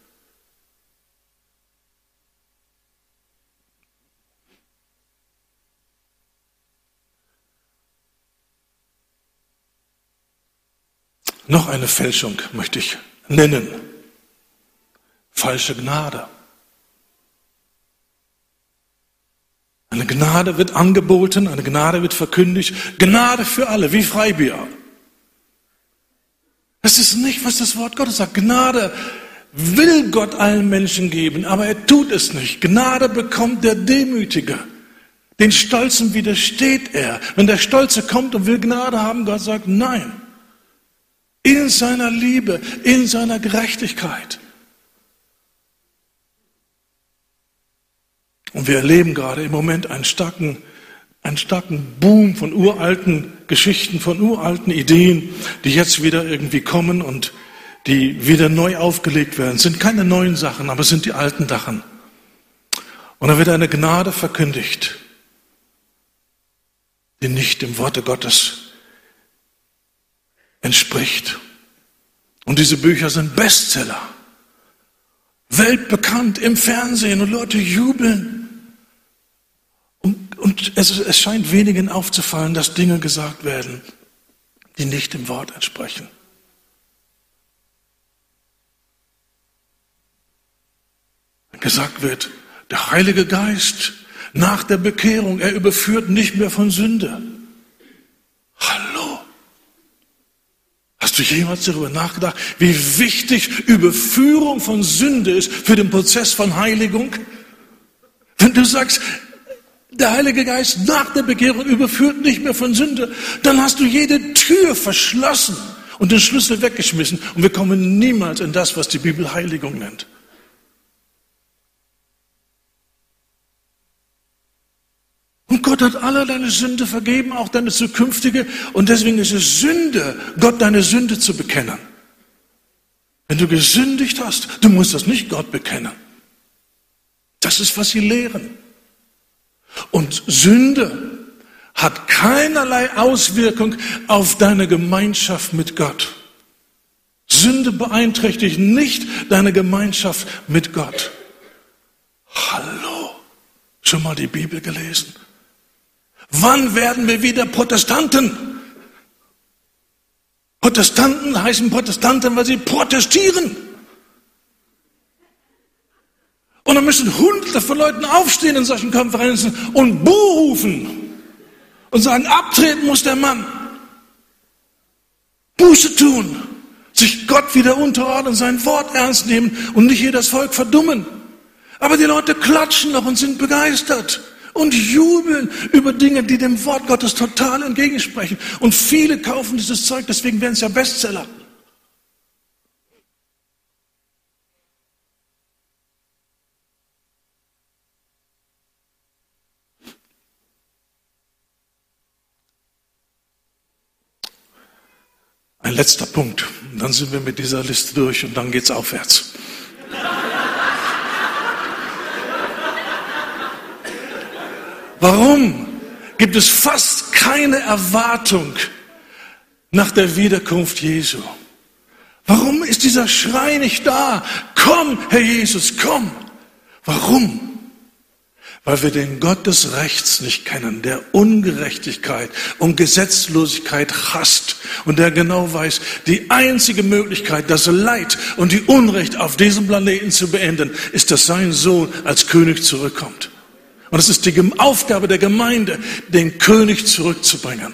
Noch eine Fälschung möchte ich nennen. Falsche Gnade. Eine Gnade wird angeboten, eine Gnade wird verkündigt. Gnade für alle, wie Freibier. Das ist nicht, was das Wort Gottes sagt. Gnade will Gott allen Menschen geben, aber er tut es nicht. Gnade bekommt der Demütige. Den Stolzen widersteht er. Wenn der Stolze kommt und will Gnade haben, Gott sagt nein. In seiner Liebe, in seiner Gerechtigkeit. Und wir erleben gerade im Moment einen starken, einen starken Boom von uralten Geschichten, von uralten Ideen, die jetzt wieder irgendwie kommen und die wieder neu aufgelegt werden. Es sind keine neuen Sachen, aber es sind die alten Sachen. Und da wird eine Gnade verkündigt, die nicht dem Worte Gottes entspricht. Und diese Bücher sind Bestseller. Weltbekannt im Fernsehen und Leute jubeln. Und, und es, es scheint wenigen aufzufallen, dass Dinge gesagt werden, die nicht dem Wort entsprechen. Wenn gesagt wird, der Heilige Geist nach der Bekehrung, er überführt nicht mehr von Sünde. Hallo? Hast du jemals darüber nachgedacht, wie wichtig Überführung von Sünde ist für den Prozess von Heiligung? Wenn du sagst, der Heilige Geist nach der Bekehrung überführt nicht mehr von Sünde, dann hast du jede Tür verschlossen und den Schlüssel weggeschmissen und wir kommen niemals in das, was die Bibel Heiligung nennt. Und Gott hat alle deine Sünde vergeben, auch deine zukünftige. Und deswegen ist es Sünde, Gott deine Sünde zu bekennen. Wenn du gesündigt hast, du musst das nicht Gott bekennen. Das ist, was sie lehren. Und Sünde hat keinerlei Auswirkung auf deine Gemeinschaft mit Gott. Sünde beeinträchtigt nicht deine Gemeinschaft mit Gott. Hallo, schon mal die Bibel gelesen? Wann werden wir wieder Protestanten? Protestanten heißen Protestanten, weil sie protestieren. Und dann müssen hunderte von Leuten aufstehen in solchen Konferenzen und Buh rufen und sagen, abtreten muss der Mann. Buße tun, sich Gott wieder unterordnen, sein Wort ernst nehmen und nicht hier das Volk verdummen. Aber die Leute klatschen noch und sind begeistert und jubeln über Dinge, die dem Wort Gottes total entgegensprechen. Und viele kaufen dieses Zeug, deswegen werden es ja Bestseller. Ein letzter Punkt, dann sind wir mit dieser Liste durch und dann geht's aufwärts. Warum gibt es fast keine Erwartung nach der Wiederkunft Jesu? Warum ist dieser Schrei nicht da? Komm, Herr Jesus, komm. Warum? Weil wir den Gott des Rechts nicht kennen, der Ungerechtigkeit und Gesetzlosigkeit hasst und der genau weiß, die einzige Möglichkeit, das Leid und die Unrecht auf diesem Planeten zu beenden, ist, dass sein Sohn als König zurückkommt. Und es ist die Aufgabe der Gemeinde, den König zurückzubringen.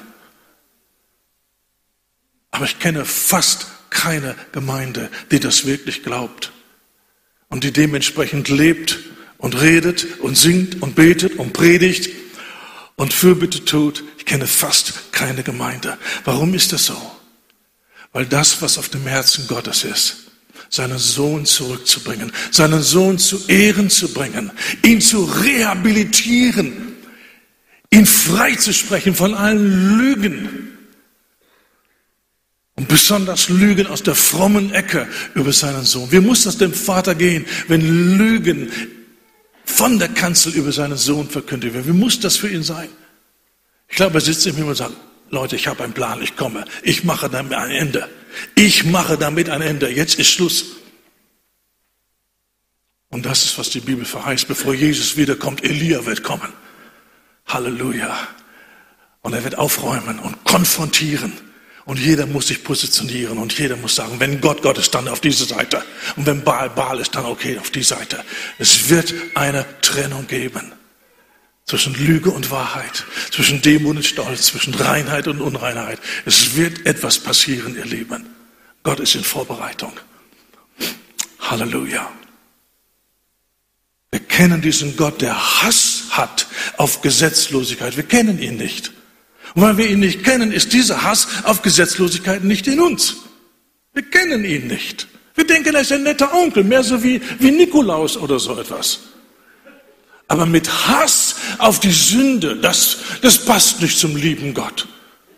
Aber ich kenne fast keine Gemeinde, die das wirklich glaubt und die dementsprechend lebt und redet und singt und betet und predigt und Fürbitte tut. Ich kenne fast keine Gemeinde. Warum ist das so? Weil das, was auf dem Herzen Gottes ist, seinen Sohn zurückzubringen, seinen Sohn zu Ehren zu bringen, ihn zu rehabilitieren, ihn freizusprechen von allen Lügen. Und besonders Lügen aus der frommen Ecke über seinen Sohn. Wie muss das dem Vater gehen, wenn Lügen von der Kanzel über seinen Sohn verkündigt werden? Wie muss das für ihn sein? Ich glaube, er sitzt im Himmel und sagt, Leute, ich habe einen Plan, ich komme. Ich mache damit ein Ende. Ich mache damit ein Ende. Jetzt ist Schluss. Und das ist, was die Bibel verheißt. Bevor Jesus wiederkommt, Elia wird kommen. Halleluja. Und er wird aufräumen und konfrontieren. Und jeder muss sich positionieren und jeder muss sagen, wenn Gott Gott ist, dann auf diese Seite. Und wenn Baal Baal ist, dann okay, auf die Seite. Es wird eine Trennung geben zwischen Lüge und Wahrheit, zwischen Demut und Stolz, zwischen Reinheit und Unreinheit. Es wird etwas passieren, ihr Lieben. Gott ist in Vorbereitung. Halleluja. Wir kennen diesen Gott, der Hass hat auf Gesetzlosigkeit. Wir kennen ihn nicht. Und weil wir ihn nicht kennen, ist dieser Hass auf Gesetzlosigkeit nicht in uns. Wir kennen ihn nicht. Wir denken, er ist ein netter Onkel, mehr so wie, wie Nikolaus oder so etwas. Aber mit Hass auf die Sünde, das, das passt nicht zum lieben Gott.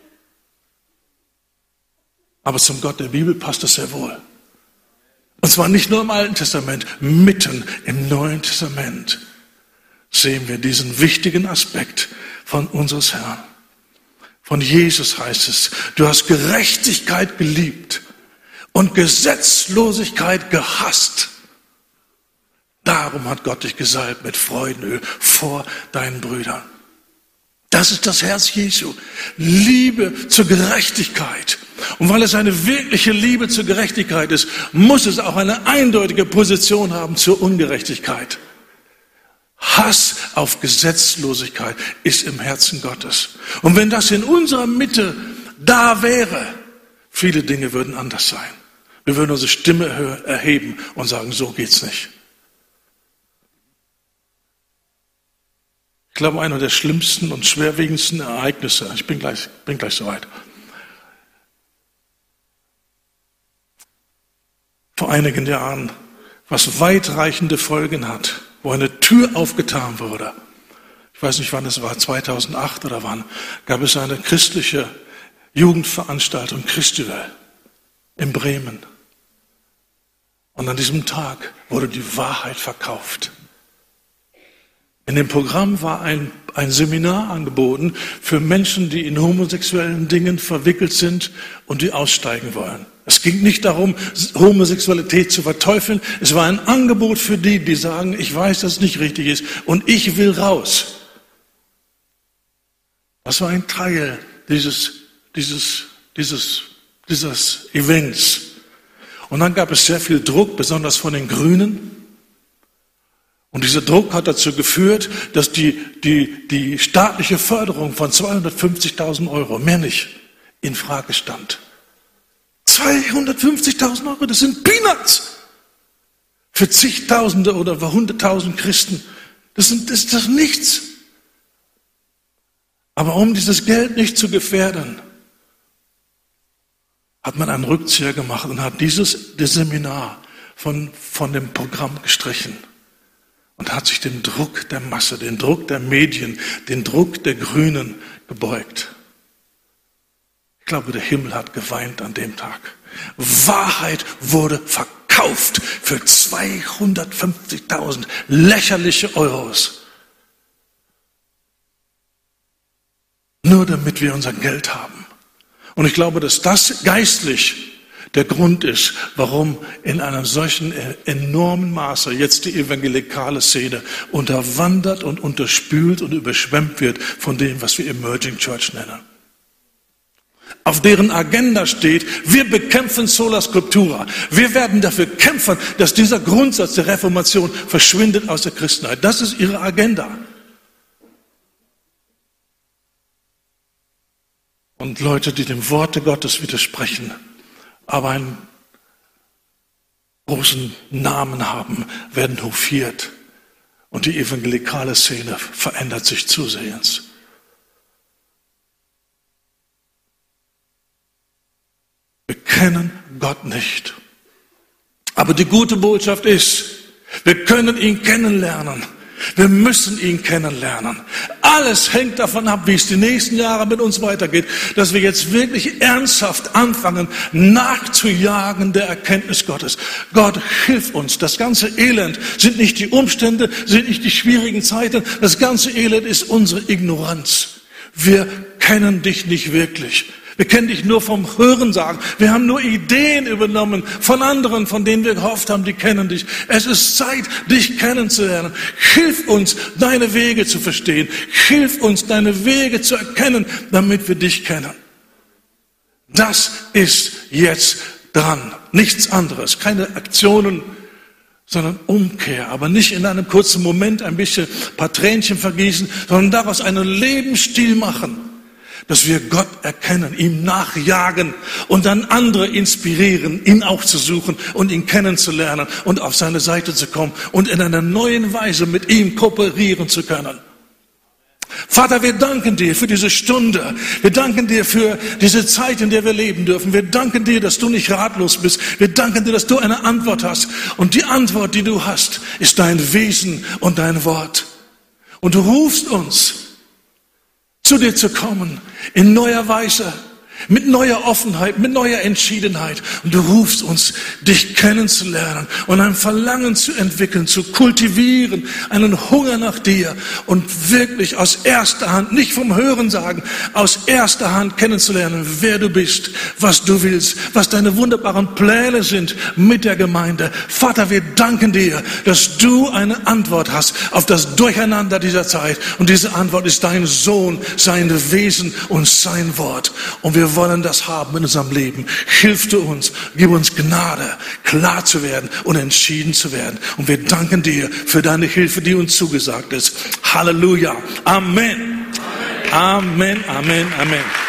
Aber zum Gott der Bibel passt es sehr wohl. Und zwar nicht nur im Alten Testament, mitten im Neuen Testament sehen wir diesen wichtigen Aspekt von unseres Herrn. Von Jesus heißt es, du hast Gerechtigkeit geliebt und Gesetzlosigkeit gehasst. Darum hat Gott dich gesalbt mit Freudenöl vor deinen Brüdern. Das ist das Herz Jesu. Liebe zur Gerechtigkeit. Und weil es eine wirkliche Liebe zur Gerechtigkeit ist, muss es auch eine eindeutige Position haben zur Ungerechtigkeit. Hass auf Gesetzlosigkeit ist im Herzen Gottes. Und wenn das in unserer Mitte da wäre, viele Dinge würden anders sein. Wir würden unsere Stimme erheben und sagen, so geht's nicht. Ich glaube, einer der schlimmsten und schwerwiegendsten Ereignisse, ich bin gleich, bin gleich soweit. Vor einigen Jahren, was weitreichende Folgen hat, wo eine Tür aufgetan wurde. Ich weiß nicht, wann es war, zweitausendacht oder wann, gab es eine christliche Jugendveranstaltung, Christuel, in Bremen. Und an diesem Tag wurde die Wahrheit verkauft. In dem Programm war ein, ein Seminar angeboten für Menschen, die in homosexuellen Dingen verwickelt sind und die aussteigen wollen. Es ging nicht darum, Homosexualität zu verteufeln. Es war ein Angebot für die, die sagen, ich weiß, dass es nicht richtig ist und ich will raus. Das war ein Teil dieses, dieses, dieses, dieses Events. Und dann gab es sehr viel Druck, besonders von den Grünen. Und dieser Druck hat dazu geführt, dass die, die, die staatliche Förderung von zweihundertfünfzigtausend Euro, mehr nicht, in Frage stand. zweihundertfünfzigtausend Euro, das sind Peanuts. Für zigtausende oder für hunderttausend Christen. Das, sind, das ist das nichts. Aber um dieses Geld nicht zu gefährden, hat man einen Rückzieher gemacht und hat dieses das Seminar von, von dem Programm gestrichen. Und hat sich dem Druck der Masse, den Druck der Medien, den Druck der Grünen gebeugt. Ich glaube, der Himmel hat geweint an dem Tag. Wahrheit wurde verkauft für zweihundertfünfzigtausend lächerliche Euros. Nur damit wir unser Geld haben. Und ich glaube, dass das geistlich der Grund ist, warum in einem solchen enormen Maße jetzt die evangelikale Szene unterwandert und unterspült und überschwemmt wird von dem, was wir Emerging Church nennen. Auf deren Agenda steht, wir bekämpfen Sola Scriptura. Wir werden dafür kämpfen, dass dieser Grundsatz der Reformation verschwindet aus der Christenheit. Das ist ihre Agenda. Und Leute, die dem Worte Gottes widersprechen, aber einen großen Namen haben, werden hofiert. Und die evangelikale Szene verändert sich zusehends. Wir kennen Gott nicht. Aber die gute Botschaft ist, wir können ihn kennenlernen. Wir müssen ihn kennenlernen. Alles hängt davon ab, wie es die nächsten Jahre mit uns weitergeht, dass wir jetzt wirklich ernsthaft anfangen, nachzujagen der Erkenntnis Gottes. Gott, hilf uns. Das ganze Elend sind nicht die Umstände, sind nicht die schwierigen Zeiten. Das ganze Elend ist unsere Ignoranz. Wir kennen dich nicht wirklich. Wir kennen dich nur vom Hörensagen. Wir haben nur Ideen übernommen von anderen, von denen wir gehofft haben, die kennen dich. Es ist Zeit, dich kennenzulernen. Hilf uns, deine Wege zu verstehen. Hilf uns, deine Wege zu erkennen, damit wir dich kennen. Das ist jetzt dran. Nichts anderes. Keine Aktionen, sondern Umkehr. Aber nicht in einem kurzen Moment ein bisschen ein paar Tränchen vergießen, sondern daraus einen Lebensstil machen. Dass wir Gott erkennen, ihm nachjagen und dann andere inspirieren, ihn auch zu suchen und ihn kennenzulernen und auf seine Seite zu kommen und in einer neuen Weise mit ihm kooperieren zu können. Vater, wir danken dir für diese Stunde. Wir danken dir für diese Zeit, in der wir leben dürfen. Wir danken dir, dass du nicht ratlos bist. Wir danken dir, dass du eine Antwort hast. Und die Antwort, die du hast, ist dein Wesen und dein Wort. Und du rufst uns, zu dir zu kommen, in neuer Weise, mit neuer Offenheit, mit neuer Entschiedenheit. Und du rufst uns, dich kennenzulernen und ein Verlangen zu entwickeln, zu kultivieren, einen Hunger nach dir und wirklich aus erster Hand, nicht vom Hören sagen, aus erster Hand kennenzulernen, wer du bist, was du willst, was deine wunderbaren Pläne sind mit der Gemeinde. Vater, wir danken dir, dass du eine Antwort hast auf das Durcheinander dieser Zeit. Und diese Antwort ist dein Sohn, sein Wesen und sein Wort. Und wir Wir wollen das haben in unserem Leben. Hilf du uns, gib uns Gnade, klar zu werden und entschieden zu werden. Und wir danken dir für deine Hilfe, die uns zugesagt ist. Halleluja. Amen. Amen, Amen, Amen.